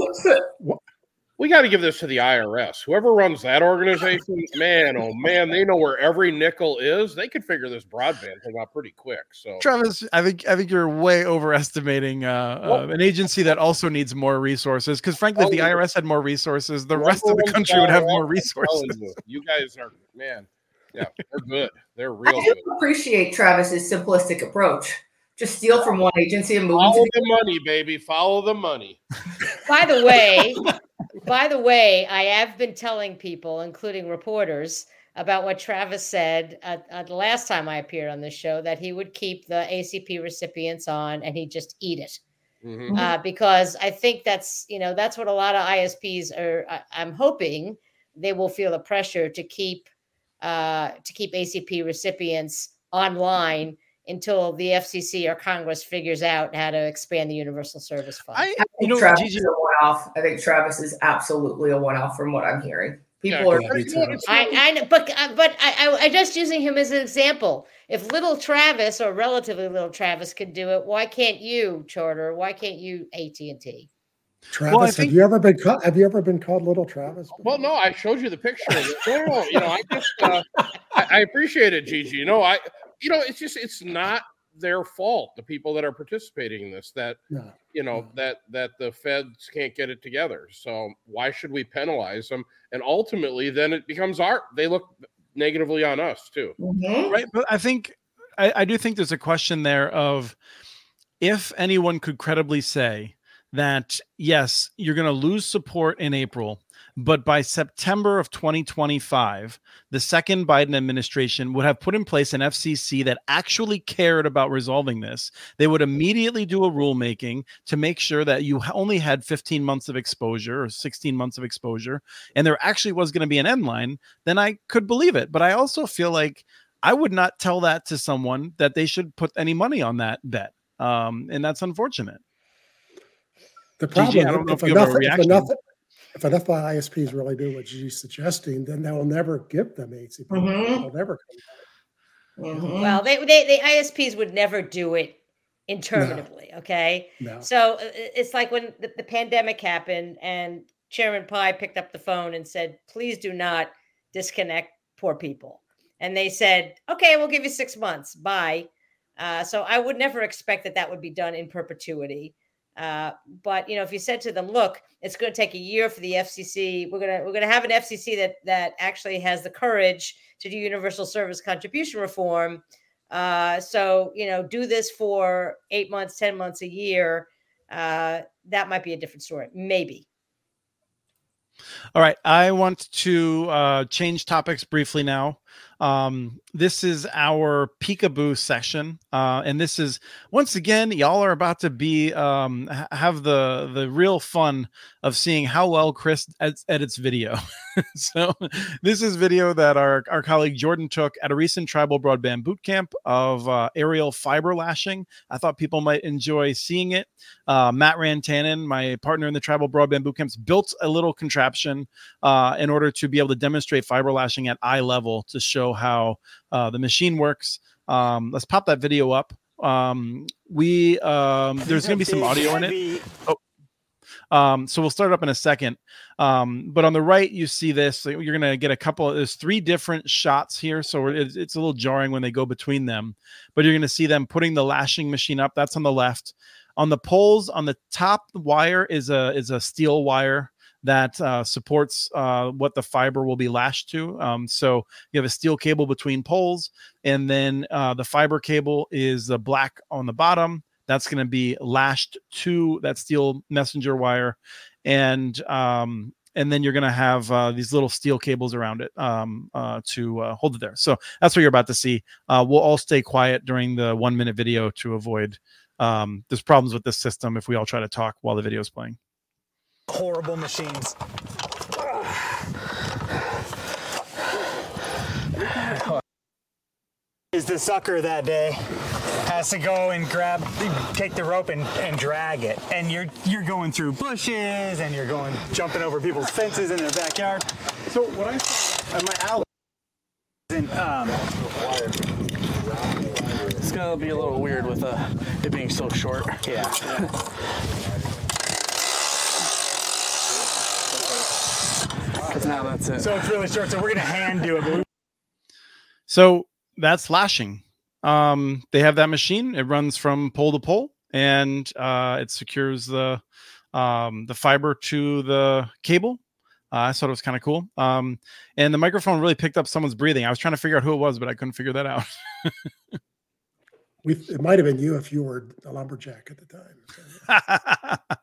Speaker 6: We got to give this to the I R S. Whoever runs that organization, man, oh man, they know where every nickel is. They could figure this broadband thing out pretty quick. So,
Speaker 1: Travis, I think I think you're way overestimating uh, uh, an agency that also needs more resources. Because frankly, if the I R S had more resources, the rest of the country would have more resources.
Speaker 6: You, you guys are, man, yeah, they're good. They're
Speaker 2: I
Speaker 6: real
Speaker 2: do
Speaker 6: good.
Speaker 2: appreciate Travis's simplistic approach. Just steal from one agency and move
Speaker 6: Follow
Speaker 2: into
Speaker 6: the money, baby. Follow the money.
Speaker 4: By the way, by the way, I have been telling people, including reporters, about what Travis said at, at the last time I appeared on this show, that he would keep the A C P recipients on and he'd just eat it.
Speaker 6: Mhm.
Speaker 4: Uh, because I think that's, you know, that's what a lot of I S Ps are. I, I'm hoping they will feel the pressure to keep uh, to keep A C P recipients online until the F C C or Congress figures out how to expand the Universal Service Fund.
Speaker 1: I,
Speaker 2: I
Speaker 1: you
Speaker 2: think
Speaker 1: know,
Speaker 2: Travis
Speaker 1: Gigi,
Speaker 2: is a one-off. I think Travis is absolutely a one-off from what I'm hearing. People
Speaker 6: Yeah,
Speaker 2: are
Speaker 5: Yeah, me
Speaker 6: you know,
Speaker 5: too.
Speaker 6: it's
Speaker 4: I,
Speaker 6: not-
Speaker 4: I know, but uh, but I, I I'm just using him as an example. If little Travis or relatively little Travis could do it, why can't you, Charter? Why can't you, A T and T?
Speaker 5: Travis,
Speaker 1: think-
Speaker 5: have you ever been called? Have you ever been called Little Travis?
Speaker 6: Well, no, I showed you the picture. Of it. No, no, you know, I just, uh, I, I appreciate it, Gigi. You know, I, you know, it's just, it's not their fault. The people that are participating in this, that
Speaker 5: No.
Speaker 6: you know, that that the feds can't get it together. So why should we penalize them? And ultimately, then it becomes our. They look negatively on us too.
Speaker 2: Mhm.
Speaker 1: right? But I think I, I do think there's a question there of if anyone could credibly say that yes, you're going to lose support in April, but by September of twenty twenty-five, the second Biden administration would have put in place an F C C that actually cared about resolving this. They would immediately do a rulemaking to make sure that you only had fifteen months of exposure or sixteen months of exposure, and there actually was going to be an end line. Then I could believe it. But I also feel like I would not tell that to someone that they should put any money on that bet. Um, and that's unfortunate.
Speaker 5: The
Speaker 1: Gigi,
Speaker 5: problem,
Speaker 1: I don't know
Speaker 5: if,
Speaker 1: if you have a
Speaker 5: enough, if
Speaker 1: reaction.
Speaker 5: enough, if enough I S Ps really do what Gigi's suggesting, then they'll never give them A C P.
Speaker 2: Mhm.
Speaker 5: They'll never come
Speaker 2: Mhm.
Speaker 4: Well, they, they the I S Ps would never do it interminably. Okay.
Speaker 5: No.
Speaker 4: So uh, it's like when the, the pandemic happened and Chairman Pai picked up the phone and said, please do not disconnect poor people. And they said, okay, we'll give you six months. Bye. Uh, so I would never expect that that would be done in perpetuity. Uh, but you know, if you said to them, look, it's going to take a year for the F C C. We're gonna we're gonna have an F C C that that actually has the courage to do universal service contribution reform. Uh, so you know, do this for eight months, ten months, a year. uh, that might be a different story. Maybe.
Speaker 1: All right. I want to uh, change topics briefly now. Um, this is our peekaboo session. Uh, and this is, once again, y'all are about to be, um, ha- have the, the real fun of seeing how well Chris ed- edits video. So this is video that our, our colleague Jordan took at a recent Tribal Broadband Bootcamp of uh, aerial fiber lashing. I thought people might enjoy seeing it. Uh, Matt Rantanen, my partner in the Tribal Broadband Bootcamps, built a little contraption uh, in order to be able to demonstrate fiber lashing at eye level to show how uh, the machine works. Um, let's pop that video up. Um, we um, there's going to be some audio in it. Oh. Um, so we'll start up in a second. Um, but on the right, you see this. You're going to get a couple. There's three different shots here, so it's, it's a little jarring when they go between them. But you're going to see them putting the lashing machine up. That's on the left. On the poles, on the top wire is a is a steel wire that uh, supports uh, what the fiber will be lashed to. Um, so you have a steel cable between poles, and then uh, the fiber cable is the black on the bottom. That's going to be lashed to that steel messenger wire, and um, and then you're going to have uh, these little steel cables around it um, uh, to uh, hold it there. So that's what you're about to see. Uh, we'll all stay quiet during the one minute video to avoid. Um, there's problems with this system if we all try to talk while the video is playing.
Speaker 7: Horrible machines. Is the sucker that day has to go and grab, take the rope and, and drag it, and you're you're going through bushes and you're going jumping over people's fences in their backyard. So what I saw at my alley, and um, it's gonna be a little weird with uh, it being so short. Yeah. Because now that's it. So it's really short. So we're gonna hand do it. But we-
Speaker 1: so that's lashing. Um, they have that machine. It runs from pole to pole, and uh, it secures the um, the fiber to the cable. Uh, I thought it was kind of cool. Um, and the microphone really picked up someone's breathing. I was trying to figure out who it was, but I couldn't figure that out.
Speaker 5: We, it might have been you if you were a lumberjack at the time. So.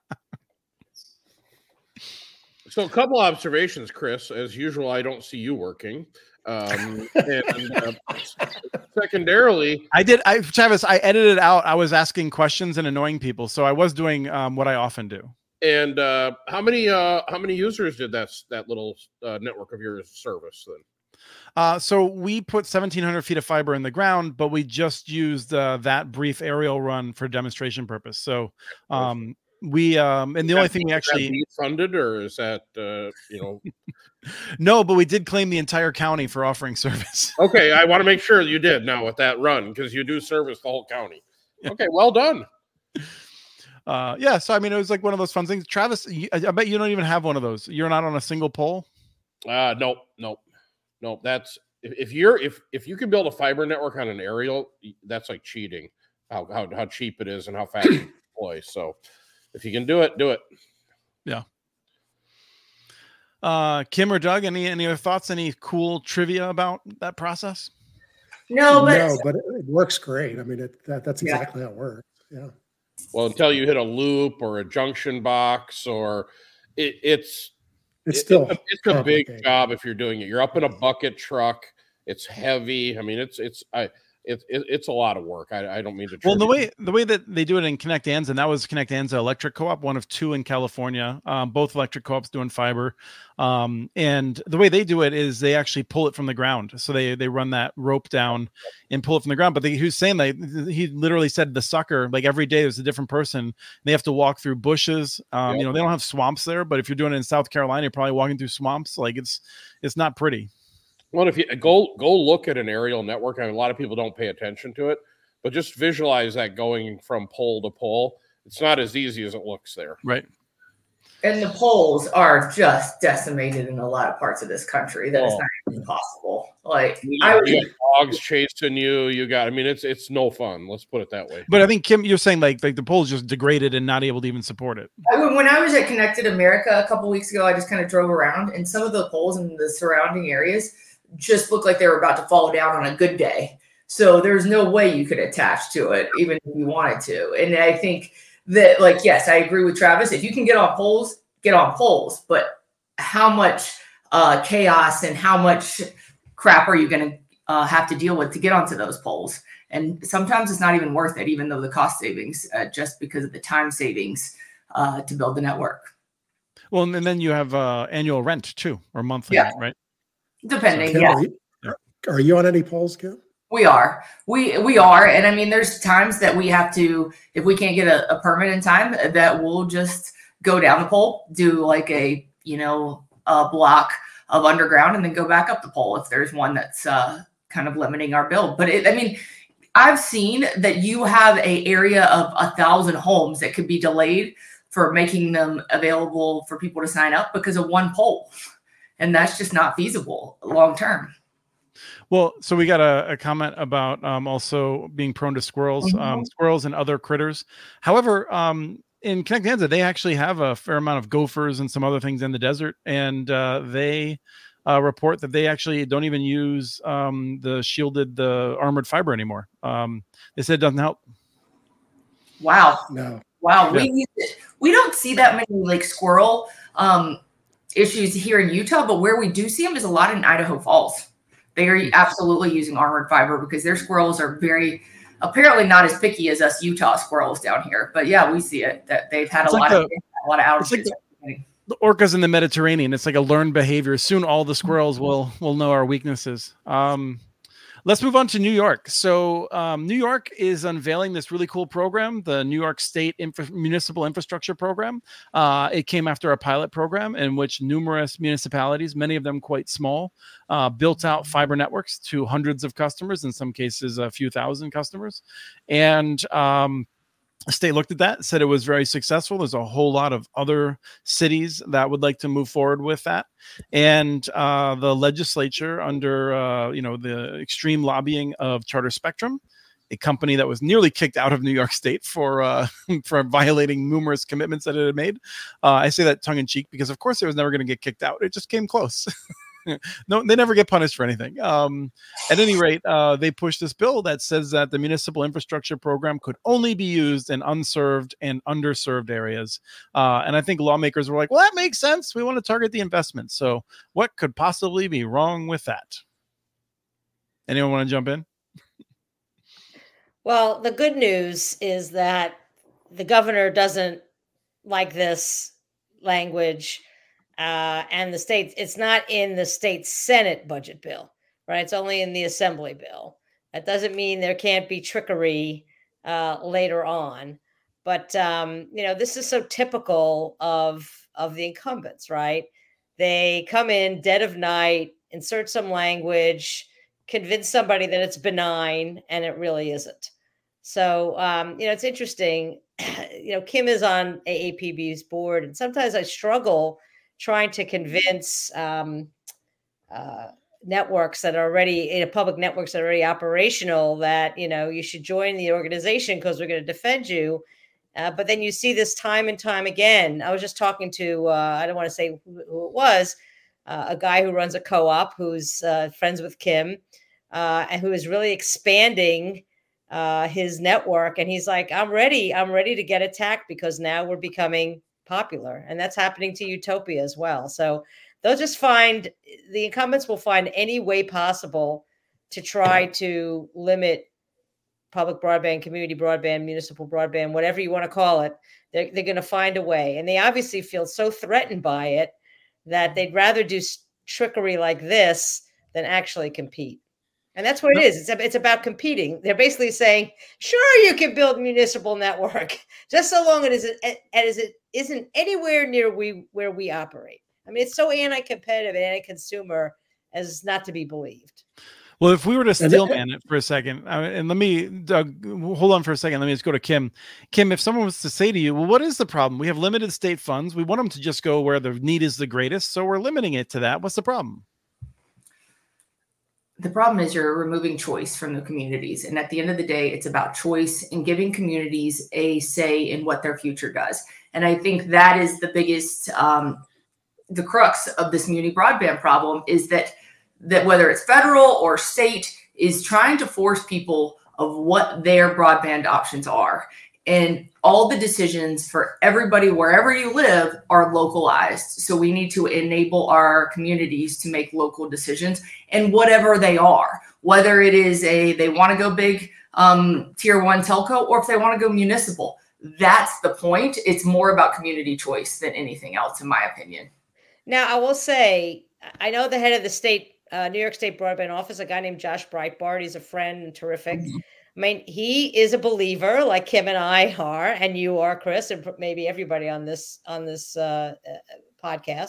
Speaker 6: So a couple observations, Chris. As usual, I don't see you working. Um, and uh, secondarily,
Speaker 1: I did. I Travis, I edited out. I was asking questions and annoying people, so I was doing um, what I often do.
Speaker 6: And uh, how many uh, how many users did that that little uh, network of yours service then?
Speaker 1: Uh, so we put seventeen hundred feet of fiber in the ground, but we just used uh, that brief aerial run for demonstration purpose. So um, we um, and the
Speaker 6: is
Speaker 1: only
Speaker 6: that,
Speaker 1: thing we actually
Speaker 6: funded, or is that uh, you know?
Speaker 1: No, but we did claim the entire county for offering service.
Speaker 6: Okay, I want to make sure you did now with that run, because you do service the whole county. Okay, well done.
Speaker 1: Uh, yeah, so I mean, it was like one of those fun things. Travis, you, I bet you don't even have one of those. You're not on a single pole.
Speaker 6: Uh, nope, nope, nope. That's if, if you're if if you can build a fiber network on an aerial, that's like cheating. How how how cheap it is and how fast you deploy. So if you can do it, do it.
Speaker 1: Yeah. Uh, Kim or Doug, any any other thoughts? Any cool trivia about that process?
Speaker 2: No, but
Speaker 5: no, but it, it works great. I mean, it, that that's
Speaker 2: Yeah.
Speaker 5: exactly how it works. Yeah.
Speaker 6: Well, until you hit a loop or a junction box, or it, it's
Speaker 5: It's
Speaker 6: it-
Speaker 5: still
Speaker 6: it's a, it's a big
Speaker 5: complicated.
Speaker 6: job if you're doing it. You're up in a bucket truck. It's heavy. I mean, it's it's I it's it, it's a lot of work. I, I don't mean to.
Speaker 1: Well, the
Speaker 6: tribute-
Speaker 1: way the way that they do it in Connect Anza, and that was Connect Anza Electric Co-op, one of two in California, um, both electric co-ops doing fiber. Um, and the way they do it is they actually pull it from the ground. So they they run that rope down and pull it from the ground. But they, he was saying like he literally said the sucker like every day there's a different person. They have to walk through bushes. Um,
Speaker 6: Yeah.
Speaker 1: You know, they don't have swamps there, but if you're doing it in South Carolina, you're probably walking through swamps. Like it's it's not pretty.
Speaker 6: Well, if you go go look at an aerial network, I mean, a lot of people don't pay attention to it, but just visualize that going from pole to pole. It's not as easy as it looks there.
Speaker 1: Right.
Speaker 2: and the poles are just decimated in a lot of parts of this country. That is
Speaker 6: Oh.
Speaker 2: not even possible. Like
Speaker 6: You
Speaker 2: I
Speaker 6: got,
Speaker 2: was
Speaker 6: you got dogs chasing you. You got. I mean, it's it's no fun. Let's put it that way.
Speaker 1: But I think Kim, you're saying like like the pole's just degraded and not able to even support it.
Speaker 2: I, when I was at Connected America a couple weeks ago, I just kind of drove around, and some of the poles in the surrounding areas just looked like they were about to fall down on a good day. So there's no way you could attach to it, even if you wanted to. And I think that, like, yes, I agree with Travis. If you can get on poles, get on poles. But how much uh, chaos and how much crap are you going to uh, have to deal with to get onto those poles? And sometimes it's not even worth it, even though the cost savings, uh, just because of the time savings uh, to build the network.
Speaker 1: Well, and then you have uh, annual rent too, or monthly
Speaker 2: Yeah.
Speaker 1: rent, right?
Speaker 2: Depending,
Speaker 5: Kim,
Speaker 2: yeah.
Speaker 5: Are you, are you on any polls, Kim?
Speaker 2: We are. We we are. And I mean, there's times that we have to, if we can't get a, a permit in time, that we'll just go down the pole, do like a, you know, a block of underground and then go back up the pole if there's one that's uh, kind of limiting our build. But it, I mean, I've seen that you have a area of a thousand homes that could be delayed for making them available for people to sign up because of one pole. And that's just not feasible long term.
Speaker 1: Well, so we got a, a comment about um, also being prone to squirrels,
Speaker 2: Mhm.
Speaker 1: um, squirrels and other critters. However, um, in Connecticut, they actually have a fair amount of gophers and some other things in the desert, and uh, they uh, report that they actually don't even use um, the shielded, the armored fiber anymore. Um, they said it doesn't help.
Speaker 2: Wow.
Speaker 5: No.
Speaker 2: Wow.
Speaker 1: Yeah.
Speaker 2: We we don't see that many like squirrel um, issues here in Utah, but where we do see them is a lot in Idaho Falls. They are absolutely using armored fiber because their squirrels are very, apparently not as picky as us Utah squirrels down here. But yeah, we see it that they've had
Speaker 1: It's
Speaker 2: a
Speaker 1: like
Speaker 2: lot of
Speaker 1: the-
Speaker 2: a lot of
Speaker 1: it's like
Speaker 2: outages.
Speaker 1: the- The orcas in the Mediterranean. It's like a learned behavior. Soon all the squirrels will will know our weaknesses. Um, let's move on to New York. So um, New York is unveiling this really cool program, the New York State Infra- Municipal Infrastructure Program. Uh, it came after a pilot program in which numerous municipalities, many of them quite small, uh, built out fiber networks to hundreds of customers, in some cases a few thousand customers. And um, the state looked at that, said it was very successful. There's a whole lot of other cities that would like to move forward with that. And uh, the legislature, under uh, you know the extreme lobbying of Charter Spectrum, a company that was nearly kicked out of New York State for uh, for violating numerous commitments that it had made. Uh, I say that tongue in cheek because, of course, it was never going to get kicked out. It just came close. No, they never get punished for anything. Um, at any rate, uh, they pushed this bill that says that the municipal infrastructure program could only be used in unserved and underserved areas. Uh, and I think lawmakers were like, well, that makes sense. We want to target the investment. So what could possibly be wrong with that? Anyone want to jump in?
Speaker 4: Well, the good news is that the governor doesn't like this language. Uh, and the state, it's not in the state Senate budget bill, right? It's only in the Assembly bill. That doesn't mean there can't be trickery uh, later on. But, um, you know, this is so typical of, of the incumbents, right? They come in dead of night, insert some language, convince somebody that it's benign, and it really isn't. So, um, you know, it's interesting. You know, Kim is on A A P B's board, and sometimes I struggle trying to convince um, uh, networks that are already, you know, public networks that are already operational that, you know, you should join the organization because we're going to defend you. Uh, but then you see this time and time again. I was just talking to, uh, I don't want to say who, who it was, uh, a guy who runs a co-op who's uh, friends with Kim uh, and who is really expanding uh, his network. And he's like, I'm ready. I'm ready to get attacked because now we're becoming popular, and that's happening to Utopia as well. So they'll just find, the incumbents will find any way possible to try to limit public broadband, community broadband, municipal broadband, whatever you want to call it. They're, they're going to find a way, and they obviously feel so threatened by it that they'd rather do trickery like this than actually compete. And that's what it is. It's, it's about competing. They're basically saying, sure, you can build municipal network, just so long as it, as it isn't anywhere near we where we operate. I mean, it's so anti-competitive and anti-consumer as not to be believed.
Speaker 1: Well, if we were to steelman it for a second, uh, and let me, Doug, hold on for a second. Let me just go to Kim. Kim, if someone was to say to you, well, what is the problem? We have limited state funds. We want them to just go where the need is the greatest. So we're limiting it to that. What's the problem?
Speaker 2: The problem is you're removing choice from the communities. And at the end of the day, it's about choice and giving communities a say in what their future does. And I think that is the biggest, um, the crux of this muni broadband problem is that, that whether it's federal or state is trying to force people of what their broadband options are. and all the decisions for everybody, wherever you live, are localized. So we need to enable our communities to make local decisions, and whatever they are, whether it is a, they want to go big um, tier one telco, or if they want to go municipal. That's the point. It's more about community choice than anything else, in my opinion.
Speaker 4: Now, I will say, I know the head of the state, uh, New York State Broadband Office, a guy named Josh Breitbart. He's a friend and terrific. Mm-hmm. I mean, he is a believer, like Kim and I are, and you are, Chris, and maybe everybody on this on this uh, podcast,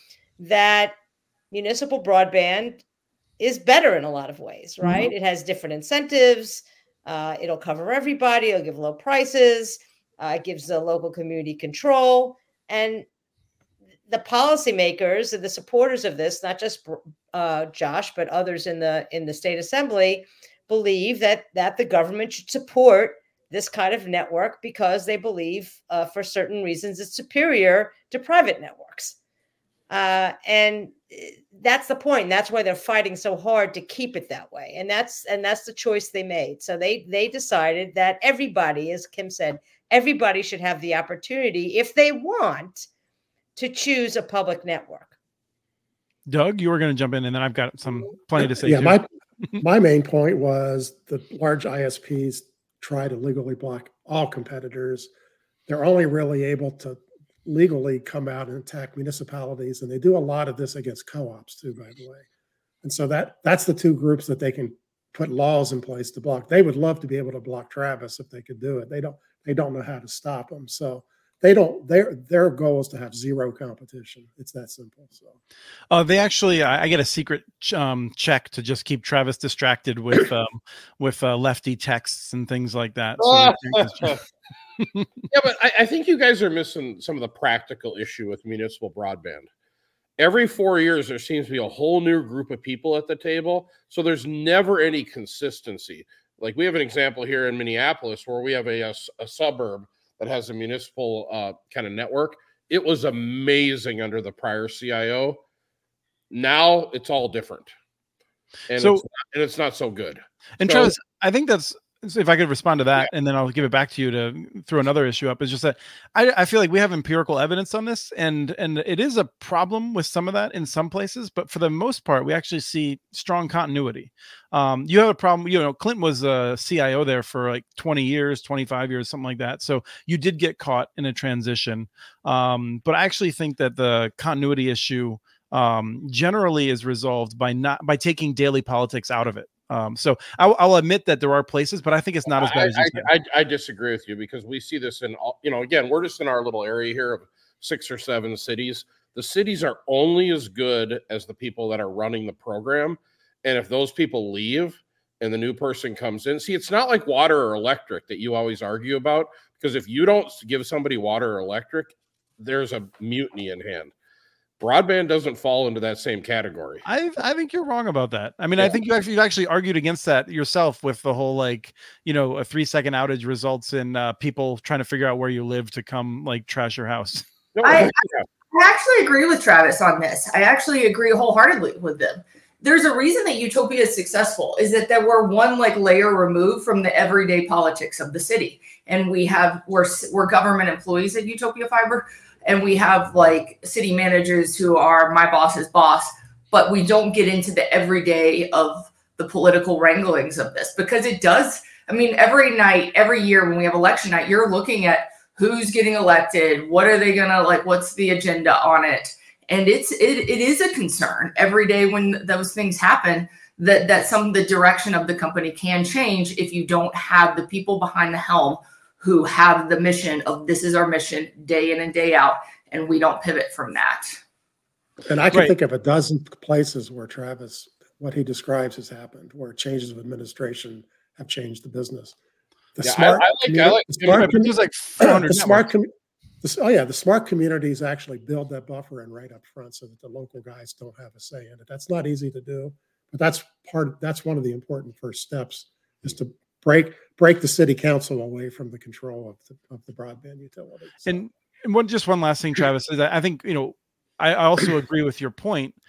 Speaker 4: that municipal broadband is better in a lot of ways, right? Mm-hmm. It has different incentives. Uh, it'll cover everybody. It'll give low prices. Uh, it gives the local community control. And the policymakers and the supporters of this, not just uh, Josh, but others in the in the state assembly, believe that that the government should support this kind of network because they believe, uh, for certain reasons, it's superior to private networks. Uh, and that's the point. And that's why they're fighting so hard to keep it that way. And that's and that's the choice they made. So they they decided that everybody, as Kim said, everybody should have the opportunity, if they want, to choose a public network.
Speaker 1: Doug, you were going to jump in, and then I've got some plenty to say.
Speaker 5: Yeah,
Speaker 1: too.
Speaker 5: my my main point was the large I S Ps try to legally block all competitors. They're only really able to legally come out and attack municipalities, and they do a lot of this against co-ops too, by the way. And so that that's the two groups that they can put laws in place to block. They would love to be able to block Travis if they could do it. They don't. They don't know how to stop them. So they don't. Their their goal is to have zero competition. It's that simple. So,
Speaker 1: uh, they actually, I, I get a secret ch- um, check to just keep Travis distracted with um, with uh, lefty texts and things like that. So
Speaker 6: yeah, but I, I think you guys are missing some of the practical issue with municipal broadband. Every four years, there seems to be a whole new group of people at the table. So there's never any consistency. Like we have an example here in Minneapolis where we have a, a, a suburb that has a municipal uh, kind of network. It was amazing under the prior C I O. Now it's all different. And,
Speaker 1: so,
Speaker 6: it's, not, and it's not so good.
Speaker 1: And
Speaker 6: so,
Speaker 1: Travis, I think that's, if I could respond to that, yeah. and then I'll give it back to you to throw another issue up, is just that I, I feel like we have empirical evidence on this, and and it is a problem with some of that in some places, but for the most part, we actually see strong continuity. Um, you have a problem, you know, Clinton was a C I O there for like twenty years, twenty-five years, something like that. So you did get caught in a transition. Um, but I actually think that the continuity issue um, generally is resolved by not by taking daily politics out of it. Um, so I'll, I'll admit that there are places, but I think it's not as bad as you said.
Speaker 6: I, I, I disagree with you because we see this in all, you know, again, we're just in our little area here of six or seven cities. The cities are only as good as the people that are running the program. And if those people leave and the new person comes in, see, it's not like water or electric that you always argue about, because if you don't give somebody water or electric, there's a mutiny in hand. Broadband doesn't fall into that same category.
Speaker 1: I I think you're wrong about that. I mean,
Speaker 6: yeah.
Speaker 1: I think you actually you actually argued against that yourself with the whole, like, you know, a three second outage results in uh, people trying to figure out where you live to come like trash your house.
Speaker 2: No, I, I actually agree with Travis on this. I actually agree wholeheartedly with them. There's a reason that Utopia is successful, is that there we're one like layer removed from the everyday politics of the city, and we have we're we're government employees at Utopia Fiber. And we have like city managers who are my boss's boss, but we don't get into the everyday of the political wranglings of this, because it does. I mean, every night, every year when we have election night, you're looking at who's getting elected. What are they going to like? What's the agenda on it? And it's, it, it is a concern every day when those things happen, that, that some of the direction of the company can change if you don't have the people behind the helm who have the mission of this is our mission day in and day out, and we don't pivot from that.
Speaker 5: And I can
Speaker 1: right.
Speaker 5: think of a dozen places where Travis, what he describes has happened, where changes of administration have changed the business. The
Speaker 6: yeah,
Speaker 5: smart,
Speaker 6: I, I like,
Speaker 5: community,
Speaker 6: I like,
Speaker 5: the smart,
Speaker 1: com- there's like four hundred
Speaker 5: the smart com- the, oh yeah, the smart communities actually build that buffer and right up front so that the local guys don't have a say in it. That's not easy to do, but that's part. That's one of the important first steps, is to break break the city council away from the control of the, of the broadband utility. So.
Speaker 1: And, and one just one last thing, Travis, is that I think, you know, I, I also agree with your point.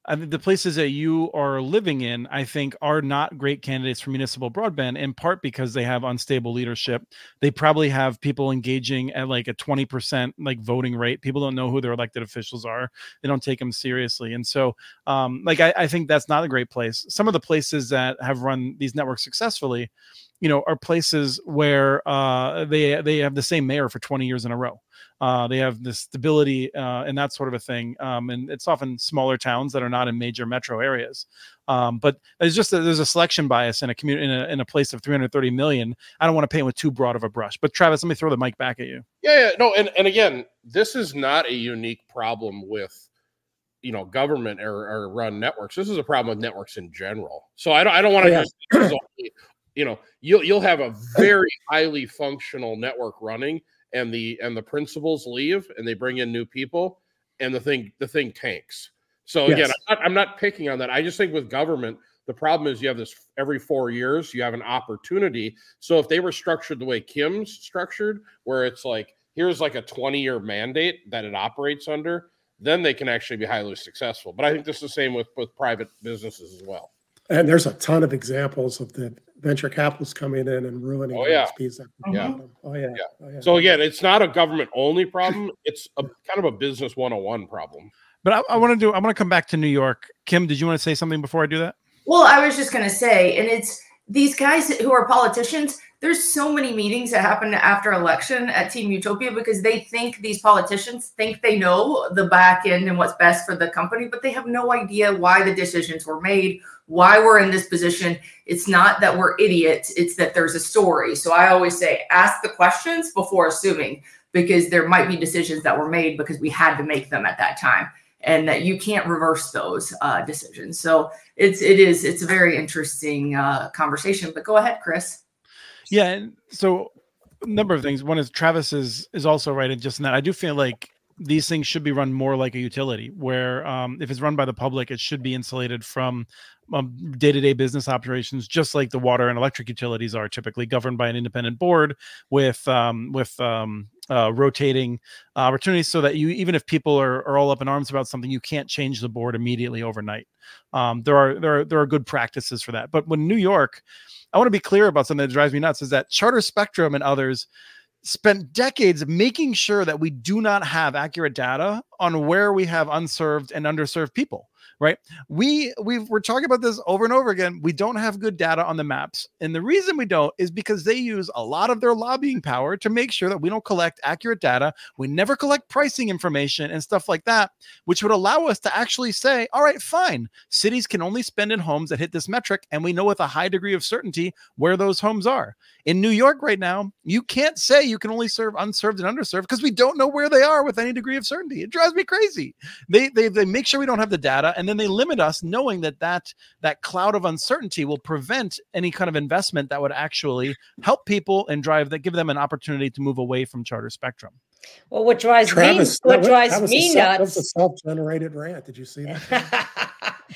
Speaker 1: I think the places that you are living in, I think, are not great candidates for municipal broadband, in part because they have unstable leadership. They probably have people engaging at like a twenty percent like voting rate. People don't know who their elected officials are. They don't take them seriously. And so um, like, I, I think that's not a great place. Some of the places that have run these networks successfully, you know, are places where uh, they, they have the same mayor for twenty years in a row. Uh, they have the stability uh, and that sort of a thing. Um, and it's often smaller towns that are not in major metro areas. Um, but there's just a, there's a selection bias in a community in a, in a place of three hundred thirty million. I don't want to paint with too broad of a brush. But Travis, let me throw the mic back at you.
Speaker 6: Yeah, yeah, no, and, and again, this is not a unique problem with, you know, government or, or run networks. This is a problem with networks in general. So I don't I don't want to
Speaker 5: Yeah.
Speaker 6: just only, you know, you'll you'll have a very highly functional network running, and the and the principals leave and they bring in new people, and the thing the thing tanks. So again,
Speaker 5: Yes.
Speaker 6: I'm not, I'm not picking on that. I just think with government, the problem is you have this every four years, you have an opportunity. So if they were structured the way Kim's structured, where it's like, here's like a twenty year mandate that it operates under, then they can actually be highly successful. But I think this is the same with, with private businesses as well.
Speaker 5: And there's a ton of examples of the venture capitalists coming in and ruining
Speaker 6: Oh, yeah.
Speaker 5: I S Ps. That
Speaker 6: Yeah.
Speaker 5: Oh yeah.
Speaker 6: Yeah.
Speaker 5: Oh, yeah.
Speaker 6: So again, it's not a government only problem. It's a kind of a business one oh one problem.
Speaker 1: But I, I want to do. I want to come back to New York. Kim, did you want to say something before I do that?
Speaker 2: Well, I was just going to say, and it's these guys who are politicians, there's so many meetings that happen after election at Team Utopia because they think these politicians think they know the back end and what's best for the company, but they have no idea why the decisions were made, why we're in this position. It's not that we're idiots. It's that there's a story. So I always say, ask the questions before assuming, because there might be decisions that were made because we had to make them at that time, and that you can't reverse those uh, decisions. So it's, it is, it's a very interesting uh, conversation, but go ahead, Chris.
Speaker 1: Yeah. And so a number of things. One is Travis is, is also right in just in that. I do feel like these things should be run more like a utility where um, if it's run by the public, it should be insulated from um, day-to-day business operations, just like the water and electric utilities are typically governed by an independent board with um, with um, uh, rotating opportunities, so that you, even if people are, are all up in arms about something, you can't change the board immediately overnight. Um, there are there are there are good practices for that. But when New York, I want to be clear about something that drives me nuts, is that Charter Spectrum and others spent decades making sure that we do not have accurate data on where we have unserved and underserved people, right? We, we've, we're talking about this over and over again. We don't have good data on the maps. And the reason we don't is because they use a lot of their lobbying power to make sure that we don't collect accurate data. We never collect pricing information and stuff like that, which would allow us to actually say, all right, fine. Cities can only spend in homes that hit this metric, and we know with a high degree of certainty where those homes are. In New York right now, you can't say you can only serve unserved and underserved because we don't know where they are with any degree of certainty. It drives me crazy. They, they, they make sure we don't have the data, and then they limit us, knowing that, that that cloud of uncertainty will prevent any kind of investment that would actually help people and drive that, give them an opportunity to move away from Charter Spectrum.
Speaker 4: Well, what drives
Speaker 5: Travis,
Speaker 4: me, what
Speaker 5: that,
Speaker 4: drives
Speaker 5: that was
Speaker 4: me
Speaker 5: a self, that was
Speaker 4: nuts.
Speaker 5: a self-generated rant. Did you see that?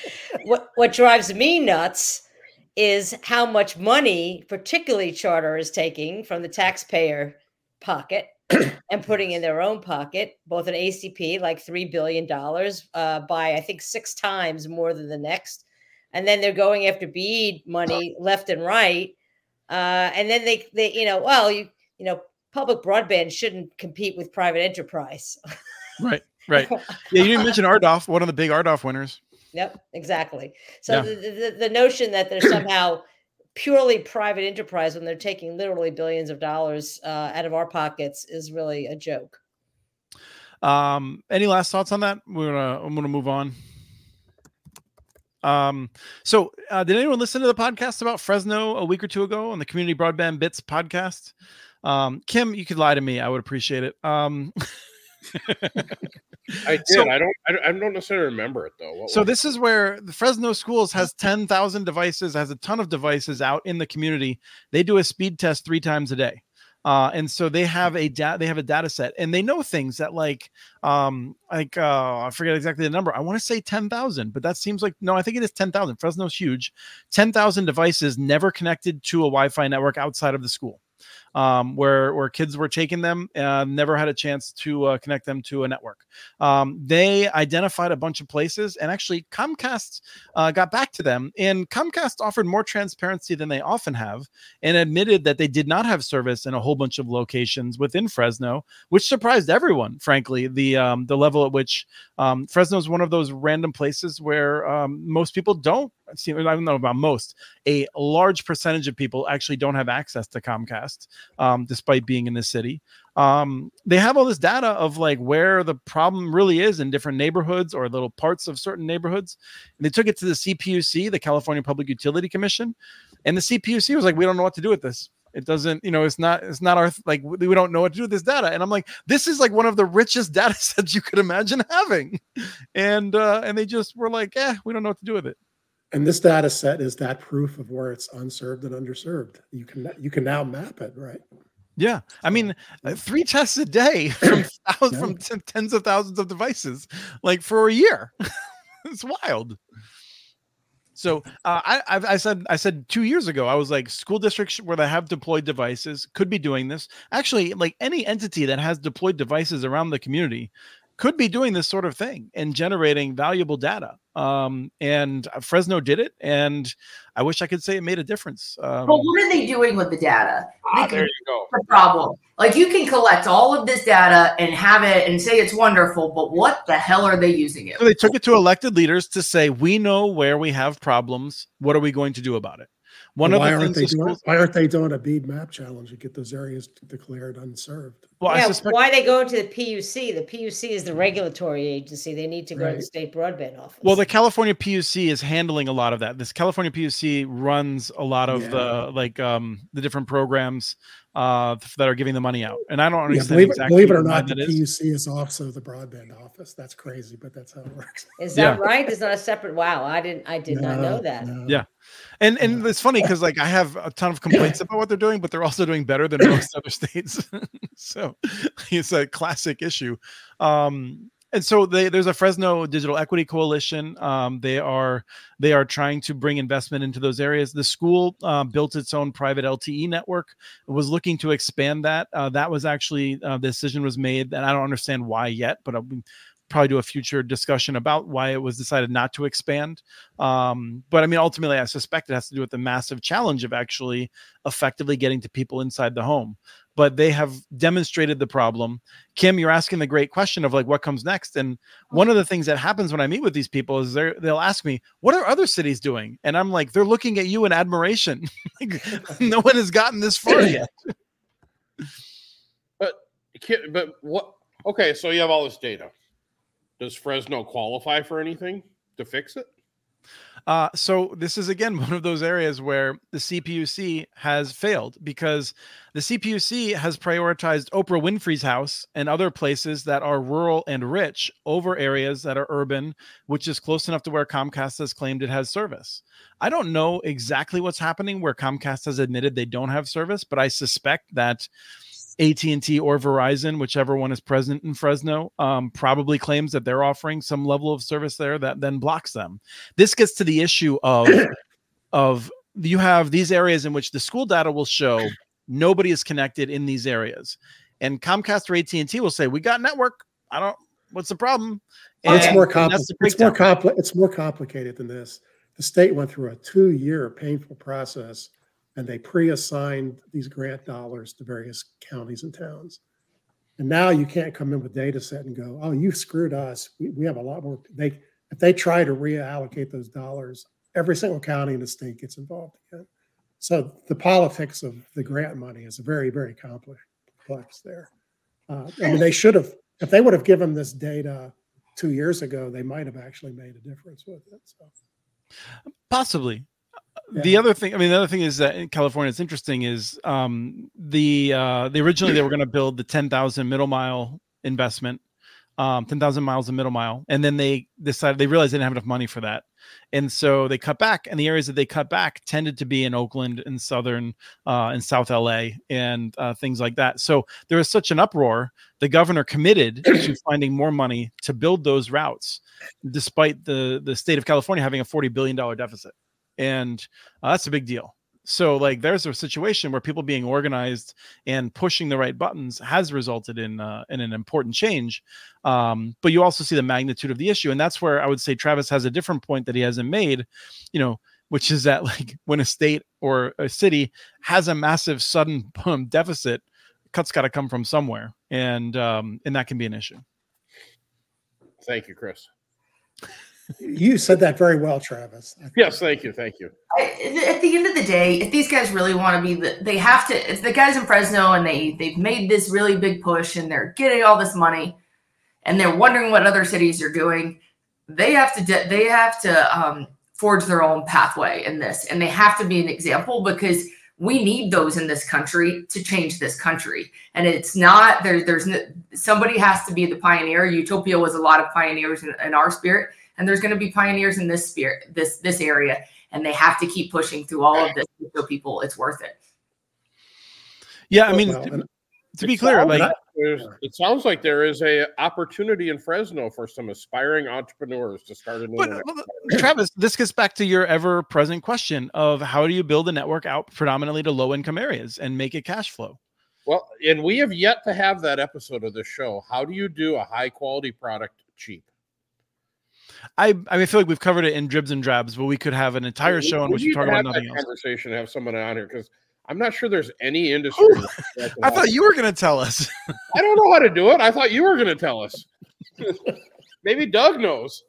Speaker 4: what what drives me nuts is how much money, particularly Charter, is taking from the taxpayer pocket and putting in their own pocket, both an A C P, like three billion dollars, uh, by, I think, six times more than the next. And then they're going after B E A money left and right. Uh, and then they, they, you know, well, you, you know, public broadband shouldn't compete with private enterprise.
Speaker 1: Right, right. Yeah, you didn't mention R D O F, one of the big R D O F winners.
Speaker 4: Yep, exactly. So
Speaker 1: Yeah.
Speaker 4: the, the, the notion that they're somehow purely private enterprise when they're taking literally billions of dollars uh, out of our pockets is really a joke.
Speaker 1: Um, any last thoughts on that? We're gonna, I'm gonna move on. Um, so uh, did anyone listen to the podcast about Fresno a week or two ago on the Community Broadband Bits podcast? Um, Kim, you could lie to me. I would appreciate it. Um,
Speaker 6: I did.
Speaker 1: So-
Speaker 6: I don't. I don't- I don't necessarily remember it though. What
Speaker 1: So
Speaker 6: was
Speaker 1: this is where the Fresno Schools has ten thousand devices, has a ton of devices out in the community. They do a speed test three times a day. Uh, and so they have a data, they have a data set, and they know things that like, um, like, uh, I forget exactly the number. I want to say ten thousand, but that seems like, no, I think it is ten thousand. Fresno's huge. ten thousand devices never connected to a Wi-Fi network outside of the school. um, where where kids were taking them, uh, never had a chance to uh, connect them to a network. Um, they identified a bunch of places, and actually Comcast uh, got back to them, and Comcast offered more transparency than they often have, and admitted that they did not have service in a whole bunch of locations within Fresno, which surprised everyone. Frankly, the um, the level at which um, Fresno is one of those random places where um, most people don't. See, I don't know about most. A large percentage of people actually don't have access to Comcast, um, despite being in the city. Um, they have all this data of like where the problem really is in different neighborhoods or little parts of certain neighborhoods. And they took it to the C P U C, the California Public Utility Commission, and the C P U C was like, "We don't know what to do with this. It doesn't, you know, it's not, it's not our, like, we don't know what to do with this data." And I'm like, this is like one of the richest data sets you could imagine having. And, uh, and they just were like, eh, we don't know what to do with it.
Speaker 5: And this data set is that proof of where it's unserved and underserved. You can, you can now map it, right?
Speaker 1: Yeah. I mean, uh, three tests a day from, thousands,
Speaker 5: Yeah.
Speaker 1: from t- tens of thousands of devices, like for a year. It's wild. So uh, I, I've, I said, I said two years ago, I was like, school districts where they have deployed devices could be doing this. Actually, like any entity that has deployed devices around the community could be doing this sort of thing and generating valuable data. Um, and Fresno did it, and I wish I could say it made a difference. Um,
Speaker 2: But what are they doing with the data?
Speaker 6: Ah,
Speaker 2: They
Speaker 6: there you go.
Speaker 2: the problem. Like you can collect all of this data and have it and say it's wonderful, but what the hell are they using it
Speaker 1: So they took it to elected leaders to say, we know where we have problems. What are we going to do about it? One
Speaker 5: why
Speaker 1: of the
Speaker 5: aren't
Speaker 1: things
Speaker 5: they
Speaker 1: the
Speaker 5: doing?
Speaker 1: schools,
Speaker 5: Why aren't they doing a bead map challenge to get those areas declared unserved?
Speaker 1: well, I
Speaker 4: Yeah,
Speaker 1: suspect
Speaker 4: why they go to the P U C? The P U C is the regulatory agency. They need to go to the
Speaker 5: Right.
Speaker 4: state broadband office.
Speaker 1: Well, the California P U C is handling a lot of that. This California P U C runs a lot of
Speaker 5: Yeah.
Speaker 1: the like um the different programs uh that are giving the money out. And I don't
Speaker 5: Yeah,
Speaker 1: understand
Speaker 5: believe, it,
Speaker 1: exactly
Speaker 5: believe it or
Speaker 1: why
Speaker 5: not, the
Speaker 1: that
Speaker 5: P
Speaker 1: is.
Speaker 5: U C is also the broadband office. That's crazy, but that's how it works.
Speaker 4: Is
Speaker 1: Yeah.
Speaker 4: that right? There's not a separate. Wow, I didn't. I did not know that.
Speaker 5: No.
Speaker 1: Yeah. And and it's funny because like I have a ton of complaints about what they're doing, but they're also doing better than most other states. So it's a classic issue. Um and so they, there's a Fresno Digital Equity Coalition. Um, they are they are trying to bring investment into those areas. The school uh, built its own private L T E network. Was looking to expand that. Uh, that was actually uh, the decision was made, and I don't understand why yet, but I'll probably do a future discussion about why it was decided not to expand. Um, but I mean, ultimately, I suspect it has to do with the massive challenge of actually effectively getting to people inside the home. But they have demonstrated the problem. Kim, you're asking the great question of like what comes next. And one of the things that happens when I meet with these people is they they'll ask me, what are other cities doing? And I'm like, they're looking at you in admiration. Like, no one has gotten this far yet.
Speaker 6: But ki- but what? Okay, so you have all this data. Does Fresno qualify for anything to fix it?
Speaker 1: Uh, so this is again one of those areas where the C P U C has failed because the C P U C has prioritized Oprah Winfrey's house and other places that are rural and rich over areas that are urban, which is close enough to where Comcast has claimed it has service. I don't know exactly what's happening where Comcast has admitted they don't have service, but I suspect that A T and T or Verizon, whichever one is present in Fresno, um, probably claims that they're offering some level of service there that then blocks them. This gets to the issue of, of you have these areas in which the school data will show nobody is connected in these areas. And Comcast or A T and T will say, we got network. I don't, what's the problem?
Speaker 5: Well, it's
Speaker 1: And-
Speaker 5: more
Speaker 1: and
Speaker 5: complicated.
Speaker 1: that's the
Speaker 5: It's more
Speaker 1: breakdown.
Speaker 5: compli- It's more complicated than this. The state went through a two-year painful process, and they pre-assigned these grant dollars to various counties and towns. And now you can't come in with data set and go, "Oh, you screwed us. We, we have a lot more." They if they try to reallocate those dollars, every single county in the state gets involved again. So the politics of the grant money is very, very complex there. Uh, I mean, they should have, if they would have given this data two years ago, they might have actually made a difference with it. So,
Speaker 1: Possibly.
Speaker 5: yeah.
Speaker 1: The other thing, I mean, the other thing is that in California, it's interesting is um, the, uh, the originally they were going to build the ten thousand middle mile investment, um, ten thousand miles of middle mile. And then they decided, they realized they didn't have enough money for that. And so they cut back, and the areas that they cut back tended to be in Oakland and Southern uh, and South L A and uh, things like that. So there was such an uproar. The governor committed to finding more money to build those routes, despite the, the state of California having a forty billion dollars deficit. And uh, that's a big deal. So like there's a situation where people being organized and pushing the right buttons has resulted in uh, in an important change. Um, but you also see the magnitude of the issue. And that's where I would say Travis has a different point that he hasn't made, you know, which is that like when a state or a city has a massive sudden boom, deficit, cuts got to come from somewhere. And um, and that can be an issue.
Speaker 6: Thank you, Chris.
Speaker 5: You said that very well, Travis.
Speaker 6: Yes, thank you, thank you.
Speaker 2: I, at the end of the day, if these guys really want to be, the, they have to. If the guys in Fresno and they they've made this really big push and they're getting all this money, and they're wondering what other cities are doing, they have to they have to um, forge their own pathway in this, and they have to be an example because we need those in this country to change this country. And it's not there. There's no, somebody has to be the pioneer. Utopia was a lot of pioneers in, in our spirit. And there's going to be pioneers in this spirit, this this area, and they have to keep pushing through all of this to show people it's worth it.
Speaker 1: Yeah, I mean,
Speaker 5: Well,
Speaker 1: to,
Speaker 5: and
Speaker 1: to be clear, like
Speaker 6: There's, it sounds like there is a opportunity in Fresno for some aspiring entrepreneurs to start a new.
Speaker 1: But, but, Travis, this gets back to your ever-present question of how do you build a network out predominantly to low-income areas and make it cash flow?
Speaker 6: Well, and we have yet to have that episode of the show. How do you do a high-quality product cheap?
Speaker 1: I I, mean, I feel like we've covered it in dribs and drabs, but we could have an entire
Speaker 6: we,
Speaker 1: show in
Speaker 6: we
Speaker 1: which we talk about nothing else.
Speaker 6: Conversation, have someone on here because I'm not sure there's any industry.
Speaker 1: I thought you were going to tell us.
Speaker 6: I don't know how to do it. I thought you were going to tell us. Maybe Doug knows.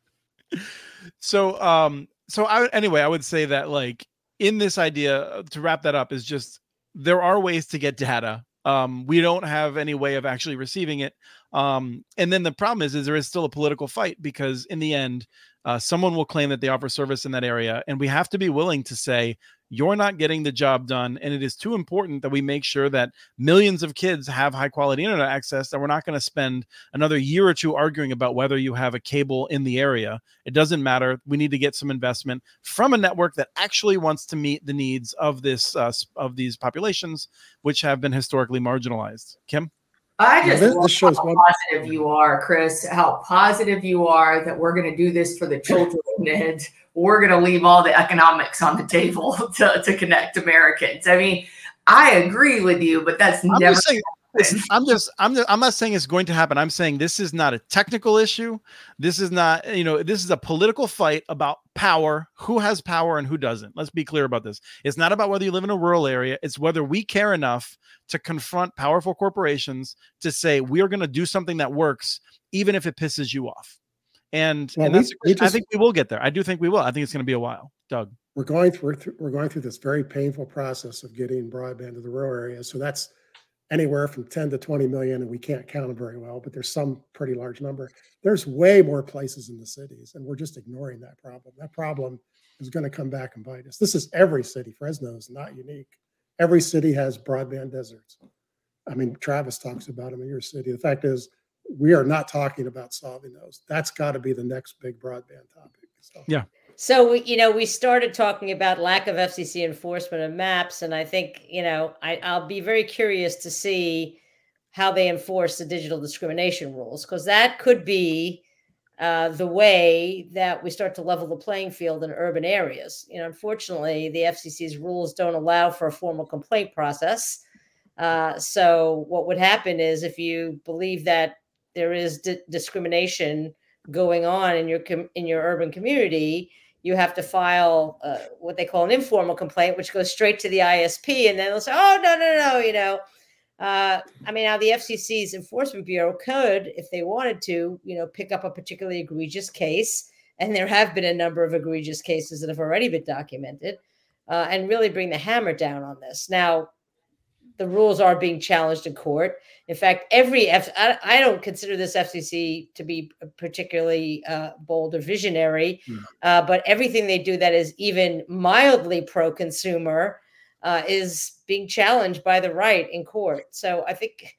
Speaker 1: So, um, so I anyway, I would say that like in this idea to wrap that up is just there are ways to get data. Um, we don't have any way of actually receiving it. Um, and then the problem is, is there is still a political fight because in the end, uh, someone will claim that they offer service in that area. And we have to be willing to say, you're not getting the job done. And it is too important that we make sure that millions of kids have high quality internet access, that we're not going to spend another year or two arguing about whether you have a cable in the area. It doesn't matter. We need to get some investment from a network that actually wants to meet the needs of this, uh, of these populations, which have been historically marginalized. Kim?
Speaker 2: I just
Speaker 5: this,
Speaker 2: love
Speaker 5: this shows
Speaker 2: how
Speaker 5: one-
Speaker 2: positive you are, Chris, how positive you are that we're going to do this for the children and we're going to leave all the economics on the table to, to connect Americans. I mean, I agree with you, but that's
Speaker 1: I'm
Speaker 2: never
Speaker 1: just saying, listen, I'm just, I'm, just, I'm not saying it's going to happen. I'm saying this is not a technical issue. This is not, you know, this is a political fight about power, who has power and who doesn't. Let's be clear about this. It's not about whether you live in a rural area. It's whether we care enough to confront powerful corporations to say, we are going to do something that works, even if it pisses you off. And,
Speaker 5: well,
Speaker 1: and that's,
Speaker 5: we, we just,
Speaker 1: I think we will get there. I do think we will. I think it's going to be a while. Doug.
Speaker 5: We're going through, we're going through this very painful process of getting broadband to the rural areas. So that's anywhere from ten to twenty million, and we can't count them very well, but there's some pretty large number. There's way more places in the cities, and we're just ignoring that problem. That problem is going to come back and bite us. This is every city. Fresno is not unique. Every city has broadband deserts. I mean, Travis talks about them in your city. The fact is, we are not talking about solving those. That's got to be the next big broadband topic. So.
Speaker 1: Yeah.
Speaker 4: So, you know, we started talking about lack of F C C enforcement of maps. And I think, you know, I, I'll be very curious to see how they enforce the digital discrimination rules, because that could be uh, the way that we start to level the playing field in urban areas. You know, unfortunately, the F C C's rules don't allow for a formal complaint process. Uh, so what would happen is if you believe that there is di- discrimination going on in your com- in your urban community, you have to file uh, what they call an informal complaint, which goes straight to the I S P. And then they'll say, oh, no, no, no, you know. Uh, I mean, now the F C C's Enforcement Bureau could, if they wanted to, you know, pick up a particularly egregious case. And there have been a number of egregious cases that have already been documented, uh, and really bring the hammer down on this. Now, the rules are being challenged in court. In fact, every F- I, I don't consider this F C C to be particularly uh, bold or visionary, mm. uh, but everything they do that is even mildly pro-consumer uh, is being challenged by the right in court. So I think,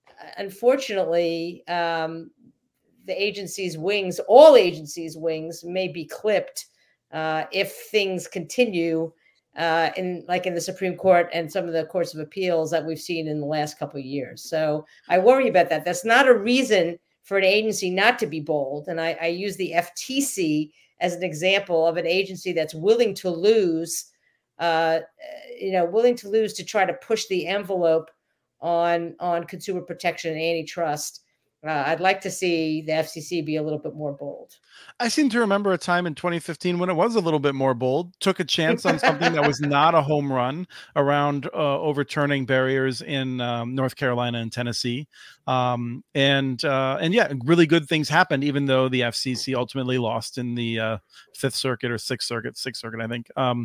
Speaker 4: unfortunately, um, the agency's wings, all agencies' wings, may be clipped uh, if things continue uh, in like in the Supreme Court and some of the courts of appeals that we've seen in the last couple of years. So I worry about that. That's not a reason for an agency not to be bold. And I, I use the F T C as an example of an agency that's willing to lose uh, you know, willing to lose to try to push the envelope on on consumer protection and antitrust. Uh, I'd like to see the F C C be a little bit more bold.
Speaker 1: I seem to remember a time in twenty fifteen when it was a little bit more bold, took a chance on something that was not a home run around uh, overturning barriers in um, North Carolina and Tennessee. Um, and, uh, and yeah, really good things happened, even though the F C C ultimately lost in the uh, Fifth Circuit or Sixth Circuit, Sixth Circuit, I think. Um,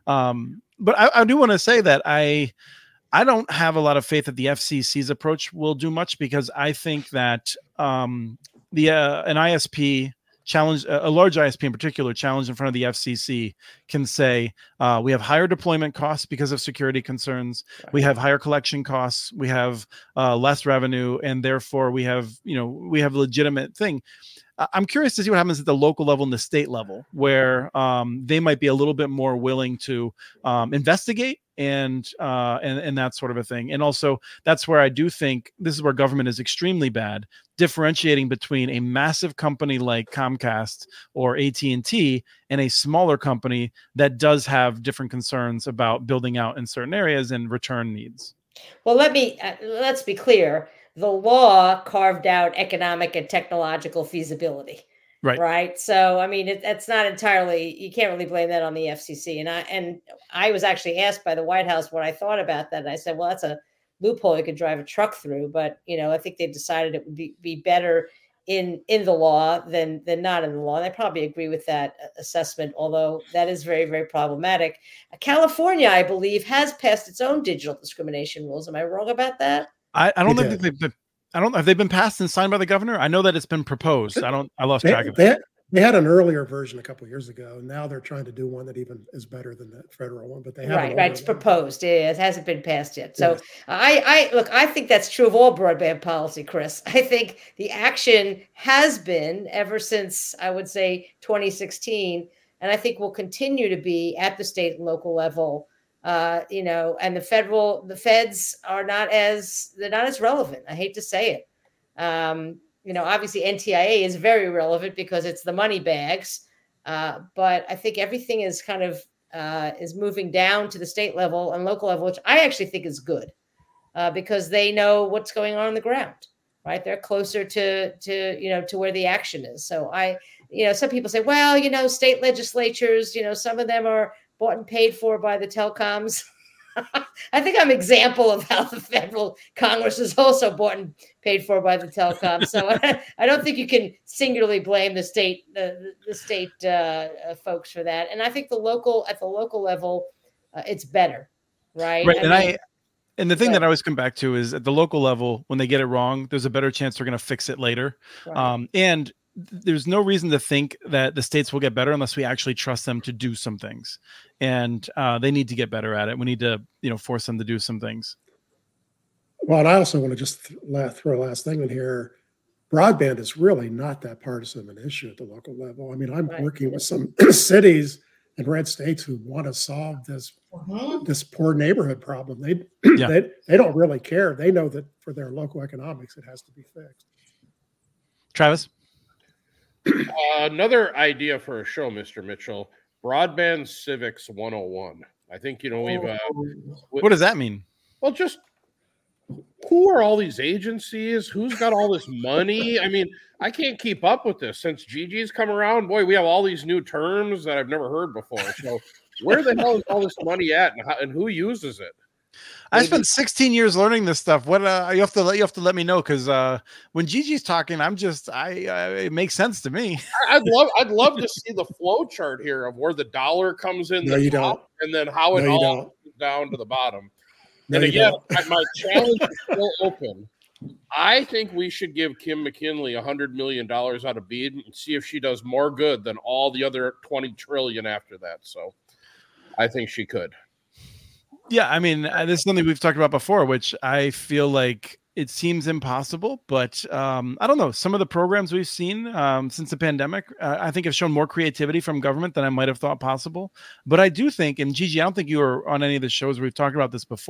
Speaker 1: um, but I, I do want to say that I, I don't have a lot of faith that the F C C's approach will do much, because I think that um, the uh, an I S P challenge, a large I S P in particular, challenge in front of the F C C can say, uh, we have higher deployment costs because of security concerns. Right. We have higher collection costs. We have uh, less revenue, and therefore we have, you know, we have a legitimate thing. I'm curious to see what happens at the local level and the state level, where um, they might be a little bit more willing to um, investigate and, uh, and and that sort of a thing. And also, that's where I do think this is where government is extremely bad, differentiating between a massive company like Comcast or A T and T and a smaller company that does have different concerns about building out in certain areas and return needs.
Speaker 4: Well, let me uh, let's be clear. The law carved out economic and technological feasibility,
Speaker 1: right?
Speaker 4: Right. So, I mean, it, that's not entirely, you can't really blame that on the F C C. And I, and I was actually asked by the White House what I thought about that. And I said, well, that's a loophole you could drive a truck through. But, you know, I think they decided it would be, be better in, in the law than, than not in the law. And I probably agree with that assessment, although that is very, very problematic. California, I believe, has passed its own digital discrimination rules. Am I wrong about that?
Speaker 1: I, I don't know if they've been, I don't know if they've been passed and signed by the governor. I know that it's been proposed. I don't, I lost
Speaker 5: they,
Speaker 1: track of
Speaker 5: they,
Speaker 1: it.
Speaker 5: They had an earlier version a couple of years ago, and now they're trying to do one that even is better than the federal one, but they haven't.
Speaker 4: Right, right. It's proposed. Yeah, it hasn't been passed yet. So yes. I, I look, I think that's true of all broadband policy, Chris. I think the action has been ever since, I would say, twenty sixteen, and I think will continue to be at the state and local level. Uh, you know, and the federal, the feds are not as, they're not as relevant. I hate to say it. Um, you know, obviously N T I A is very relevant because it's the money bags. Uh, but I think everything is kind of, uh, is moving down to the state level and local level, which I actually think is good, uh, because they know what's going on on the ground, right? They're closer to, to, you know, to where the action is. So I, you know, some people say, well, you know, state legislatures, you know, some of them are bought and paid for by the telecoms. I think I'm an example of how the federal Congress is also bought and paid for by the telecoms. So I, I don't think you can singularly blame the state, the, the state uh, folks for that. And I think the local, at the local level, uh, it's better, right?
Speaker 1: Right.
Speaker 4: I
Speaker 1: and
Speaker 4: mean,
Speaker 1: I, and the thing that I always come back to is at the local level, when they get it wrong, there's a better chance they're going to fix it later. Right. Um, and there's no reason to think that the states will get better unless we actually trust them to do some things. And uh, they need to get better at it. We need to, you know, force them to do some things.
Speaker 5: Well, and I also want to just th- throw a last thing in here. Broadband is really not that partisan an issue at the local level. I mean, I'm right. working with some cities in red states who want to solve this, uh-huh. this poor neighborhood problem. They, yeah. they, they don't really care. They know that for their local economics, it has to be fixed.
Speaker 1: Travis?
Speaker 6: Uh, another idea for a show, Mister Mitchell, Broadband Civics one oh one. I think, you know, we've... Uh,
Speaker 1: what does that mean?
Speaker 6: Well, just who are all these agencies? Who's got all this money? I mean, I can't keep up with this. Since Gigi's come around, boy, we have all these new terms that I've never heard before. So where the hell is all this money at, and, how, and who uses it?
Speaker 1: I spent sixteen years learning this stuff. What uh, you have to let you have to let me know, because uh, when Gigi's talking, I'm just I uh, it makes sense to me.
Speaker 6: I'd love I'd love to see the flow chart here of where the dollar comes in,
Speaker 5: no,
Speaker 6: the
Speaker 5: you
Speaker 6: top,
Speaker 5: don't.
Speaker 6: and then how it
Speaker 5: no,
Speaker 6: all
Speaker 5: don't.
Speaker 6: goes down to the bottom.
Speaker 5: No,
Speaker 6: and again,
Speaker 5: don't.
Speaker 6: my challenge is still open. I think we should give Kim McKinley a hundred million dollars out of BEAD and see if she does more good than all the other twenty trillion after that. So, I think she could.
Speaker 1: Yeah, I mean, uh, this is something we've talked about before, which I feel like it seems impossible, but um, I don't know. Some of the programs we've seen um, since the pandemic, uh, I think have shown more creativity from government than I might have thought possible. But I do think, and Gigi, I don't think you were on any of the shows where we've talked about this before,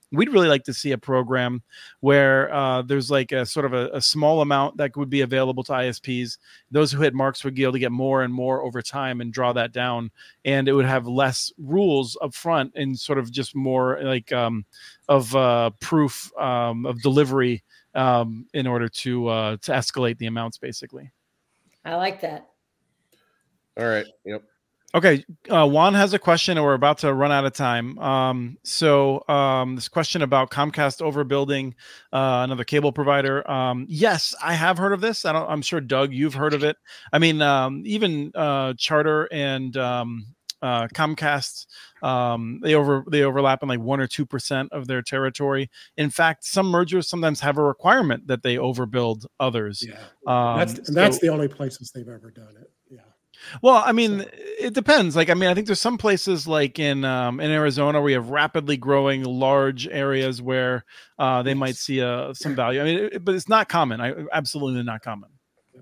Speaker 1: we'd really like to see a program where uh, there's like a sort of a, a small amount that would be available to I S Ps. Those who hit marks would be able to get more and more over time and draw that down. And it would have less rules up front and sort of just more like um, of uh, proof um, of delivery um, in order to uh, to escalate the amounts, basically.
Speaker 4: I like that.
Speaker 6: All right. Yep.
Speaker 1: Okay, uh, Juan has a question, and we're about to run out of time. Um, so um, this question about Comcast overbuilding uh, another cable provider. Um, yes, I have heard of this. I don't, I'm sure, Doug, you've heard of it. I mean, um, even uh, Charter and um, uh, Comcast, um, they over they overlap in like one or two percent of their territory. In fact, some mergers sometimes have a requirement that they overbuild others.
Speaker 5: Yeah,
Speaker 1: Um,
Speaker 5: that's and that's
Speaker 1: so-
Speaker 5: the only places they've ever done it. Yeah.
Speaker 1: Well, I mean,
Speaker 5: So-
Speaker 1: it depends. Like, I mean, I think there's some places like in um, in Arizona where you have rapidly growing large areas where uh, they might
Speaker 5: Yes.
Speaker 1: see uh, some value. I mean, it, but it's not common. I absolutely not common.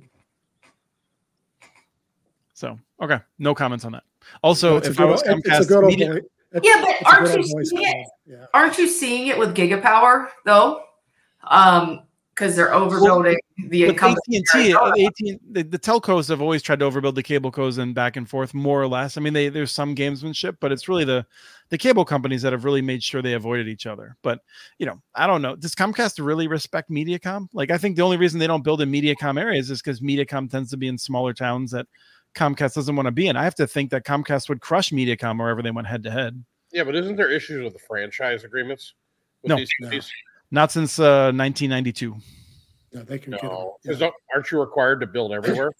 Speaker 1: So, okay, no comments on that. Also,
Speaker 5: It's a
Speaker 1: if
Speaker 5: good
Speaker 1: I was
Speaker 5: old- it's a
Speaker 1: Comcast
Speaker 5: good old
Speaker 1: media,
Speaker 5: boy- it's-
Speaker 2: Yeah, but
Speaker 5: it's a
Speaker 2: aren't
Speaker 5: good
Speaker 2: you
Speaker 5: old voice
Speaker 2: seeing it?
Speaker 5: call. Yeah.
Speaker 2: Aren't you seeing it with Gigapower though? Um, because they're overbuilding the
Speaker 1: with
Speaker 2: incumbent.
Speaker 1: A T and T, uh, A T, the, the telcos have always tried to overbuild the cable cos and back and forth, more or less. I mean, they, there's some gamesmanship, but it's really the the cable companies that have really made sure they avoided each other. But, you know, I don't know. Does Comcast really respect Mediacom? Like, I think the only reason they don't build in Mediacom areas is because Mediacom tends to be in smaller towns that Comcast doesn't want to be in. I have to think that Comcast would crush Mediacom wherever they went head to head.
Speaker 6: Yeah, but isn't there issues with the franchise agreements? With
Speaker 1: No,
Speaker 6: these
Speaker 5: no.
Speaker 6: cities?
Speaker 1: Not since uh, nineteen ninety-two.
Speaker 5: No, they can get
Speaker 6: No,
Speaker 5: it. Yeah.
Speaker 6: 'Cause don't- aren't you required to build everywhere?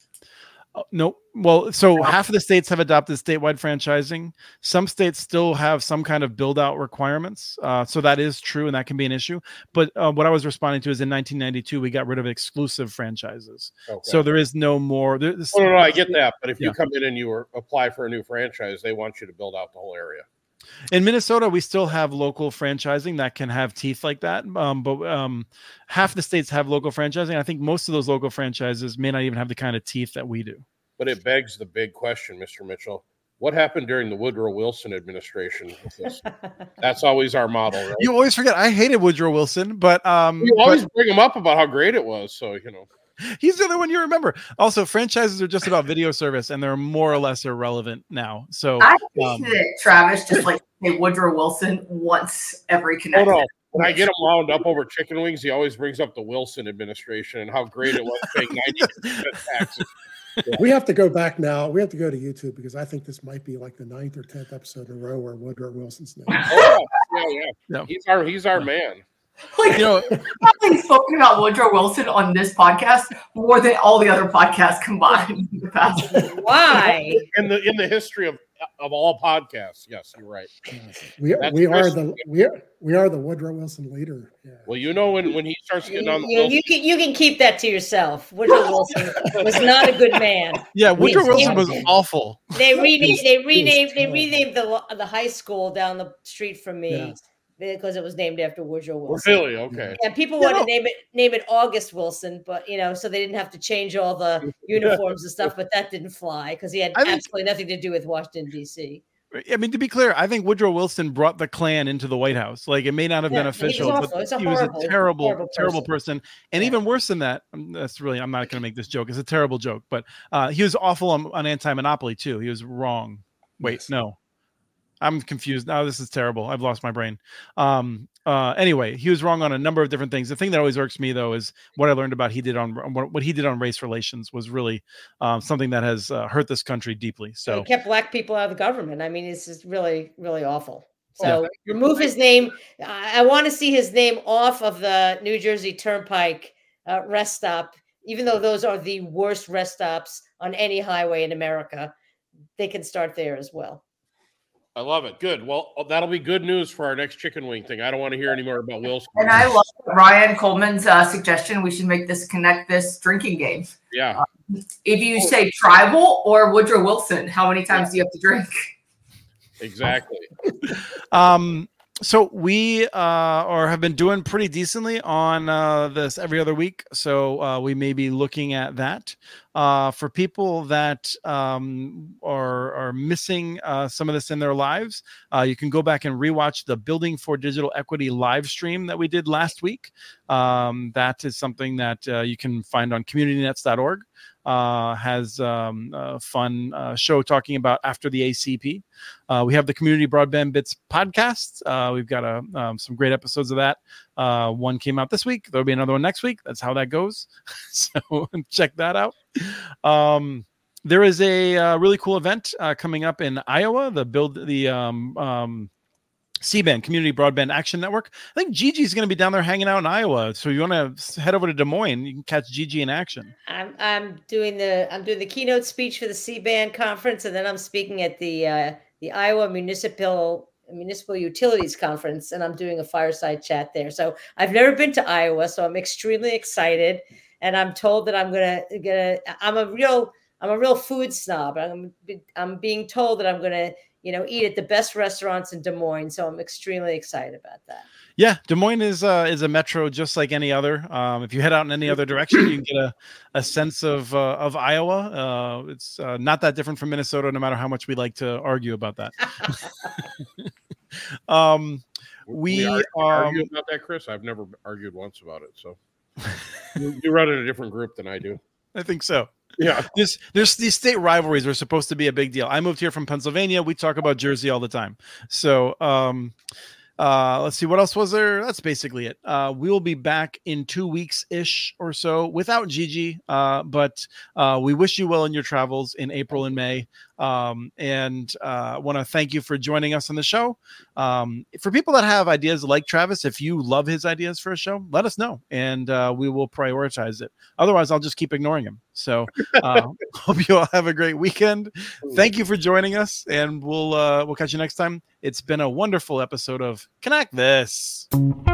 Speaker 1: Uh, no, well, so half of the states have adopted statewide franchising. Some states still have some kind of build out requirements. Uh, so that is true, and that can be an issue. But uh, what I was responding to is in nineteen ninety-two, we got rid of exclusive franchises.
Speaker 6: Okay.
Speaker 1: So there is no more. There, this,
Speaker 6: Oh, no, no, I get that. But if
Speaker 1: Yeah.
Speaker 6: you come in and you were, apply for a new franchise, they want you to build out the whole area.
Speaker 1: In Minnesota, we still have local franchising that can have teeth like that. Um, but um, half the states have local franchising. I think most of those local franchises may not even have the kind of teeth that we do.
Speaker 6: But it begs the big question, Mister Mitchell. What happened during the Woodrow Wilson administration with this? That's always our model, right?
Speaker 1: You always forget. I hated Woodrow Wilson, but um,
Speaker 6: You always
Speaker 1: but
Speaker 6: bring him up about how great it was. So, you know.
Speaker 1: he's the only one you remember. Also, franchises are just about video service, and they're more or less irrelevant now. So
Speaker 2: I think
Speaker 1: um,
Speaker 2: that Travis just like say Woodrow Wilson once every
Speaker 6: Oh,
Speaker 2: connection.
Speaker 6: no. When I get him wound up over chicken wings, he always brings up the Wilson administration and how great it was paying ninety percent taxes.
Speaker 5: We have to go back now. We have to go to YouTube because I think this might be like the ninth or tenth episode in a row where Woodrow Wilson's name.
Speaker 6: Oh, yeah, yeah, yeah.
Speaker 1: Yeah.
Speaker 6: He's our he's our man.
Speaker 2: Like,
Speaker 1: you know,
Speaker 2: I've been spoken about Woodrow Wilson on this podcast more than all the other podcasts combined in the past.
Speaker 4: Why?
Speaker 6: In the in the history of of all podcasts, yes, you're right.
Speaker 5: We,
Speaker 6: That's
Speaker 5: we are
Speaker 6: Chris.
Speaker 5: the we are, we are the Woodrow Wilson leader. Yeah.
Speaker 6: Well, you know when when he starts getting on the
Speaker 4: You,
Speaker 6: Wilson,
Speaker 4: you can you can keep that to yourself. Woodrow Wilson was not a good man.
Speaker 1: yeah, Woodrow
Speaker 5: Yes.
Speaker 1: Wilson was awful.
Speaker 4: They renamed they renamed they
Speaker 5: terrible.
Speaker 4: renamed the the high school down the street from me
Speaker 5: Yeah.
Speaker 4: because it was named after Woodrow Wilson.
Speaker 6: really okay.
Speaker 4: And people
Speaker 1: You
Speaker 4: wanted
Speaker 1: know-
Speaker 4: to name it name it August Wilson, but you know, so they didn't have to change all the uniforms and stuff. But that didn't fly because he had
Speaker 1: I think-
Speaker 4: absolutely nothing to do with Washington D C.
Speaker 1: I mean, to be clear, I think Woodrow Wilson brought the Klan into the White House. Like, it may not have
Speaker 4: Yeah,
Speaker 1: been
Speaker 4: he was
Speaker 1: official,
Speaker 4: awful.
Speaker 1: but
Speaker 4: He's a
Speaker 1: he was a
Speaker 4: horrible,
Speaker 1: terrible,
Speaker 4: horrible
Speaker 1: terrible
Speaker 4: person.
Speaker 1: person. And
Speaker 4: Yeah.
Speaker 1: even worse than that, um, that's really, I'm not going to make this joke. It's a terrible joke, but uh, he was awful on, on anti-monopoly too. He was wrong. Wait,
Speaker 5: Yes.
Speaker 1: no, I'm confused. Now this is terrible. I've lost my brain. Um, uh, anyway, he was wrong on a number of different things. The thing that always irks me though is what I learned about he did on what, what he did on race relations was really um, something that has uh, hurt this country deeply.
Speaker 4: So
Speaker 1: So
Speaker 4: he kept black people out of the government. I mean, it's just really, really awful.
Speaker 1: Yeah.
Speaker 4: So remove his name. I, I want to see his name off of the New Jersey Turnpike uh, rest stop, even though those are the worst rest stops on any highway in America. They can start there as well.
Speaker 6: I love it. Good. Well, that'll be good news for our next chicken wing thing. I don't want to hear any more about Wilson.
Speaker 2: And I love Ryan Coleman's uh, suggestion. We should make this connect this drinking game.
Speaker 6: Yeah.
Speaker 2: If you say tribal or Woodrow Wilson, how many times do you have to drink?
Speaker 6: Exactly.
Speaker 1: Um, so we uh, or have been doing pretty decently on uh, this every other week. So uh, we may be looking at that. Uh, for people that um, are, are missing uh, some of this in their lives, uh, you can go back and rewatch the Building for Digital Equity live stream that we did last week. Um, that is something that uh, you can find on community nets dot org. Uh, has um, a fun uh, show talking about after the A C P. Uh, we have the Community Broadband Bits podcast. Uh, we've got a, um, some great episodes of that. Uh, one came out this week. There'll be another one next week. That's how that goes. So check that out. Um, there is a uh, really cool event uh, coming up in Iowa. The build the um, um, C-band Community Broadband Action Network. I think Gigi's going to be down there hanging out in Iowa. So you want to head over to Des Moines, you can catch Gigi in action.
Speaker 4: I'm I'm doing the I'm doing the keynote speech for the C-band conference, and then I'm speaking at the uh, the Iowa Municipal Municipal Utilities Conference, and I'm doing a fireside chat there. So I've never been to Iowa, so I'm extremely excited. And I'm told that I'm gonna gonna I'm a real I'm a real food snob. I'm I'm being told that I'm gonna you know eat at the best restaurants in Des Moines. So I'm extremely excited about that.
Speaker 1: Yeah, Des Moines is uh, is a metro just like any other. Um, if you head out in any other direction, you can get a, a sense of uh, of Iowa. Uh, it's uh, not that different from Minnesota, no matter how much we like to argue about that. um, we,
Speaker 6: we argue,
Speaker 1: um,
Speaker 6: argue about that, Chris. I've never argued once about it. So you, you run in a different group than I do.
Speaker 1: I think so.
Speaker 6: Yeah,
Speaker 1: There's, there's these state rivalries are supposed to be a big deal. I moved here from Pennsylvania. We talk about Jersey all the time. So um, uh, let's see. What else was there? That's basically it. Uh, we will be back in two weeks-ish or so without Gigi. Uh, but uh, we wish you well in your travels in April and May. Um, and I uh, want to thank you for joining us on the show. Um, for people that have ideas like Travis, if you love his ideas for a show, let us know, and uh, we will prioritize it. Otherwise, I'll just keep ignoring him. So uh, hope you all have a great weekend. Thank you for joining us, and we'll uh, we'll catch you next time. It's been a wonderful episode of Connect This.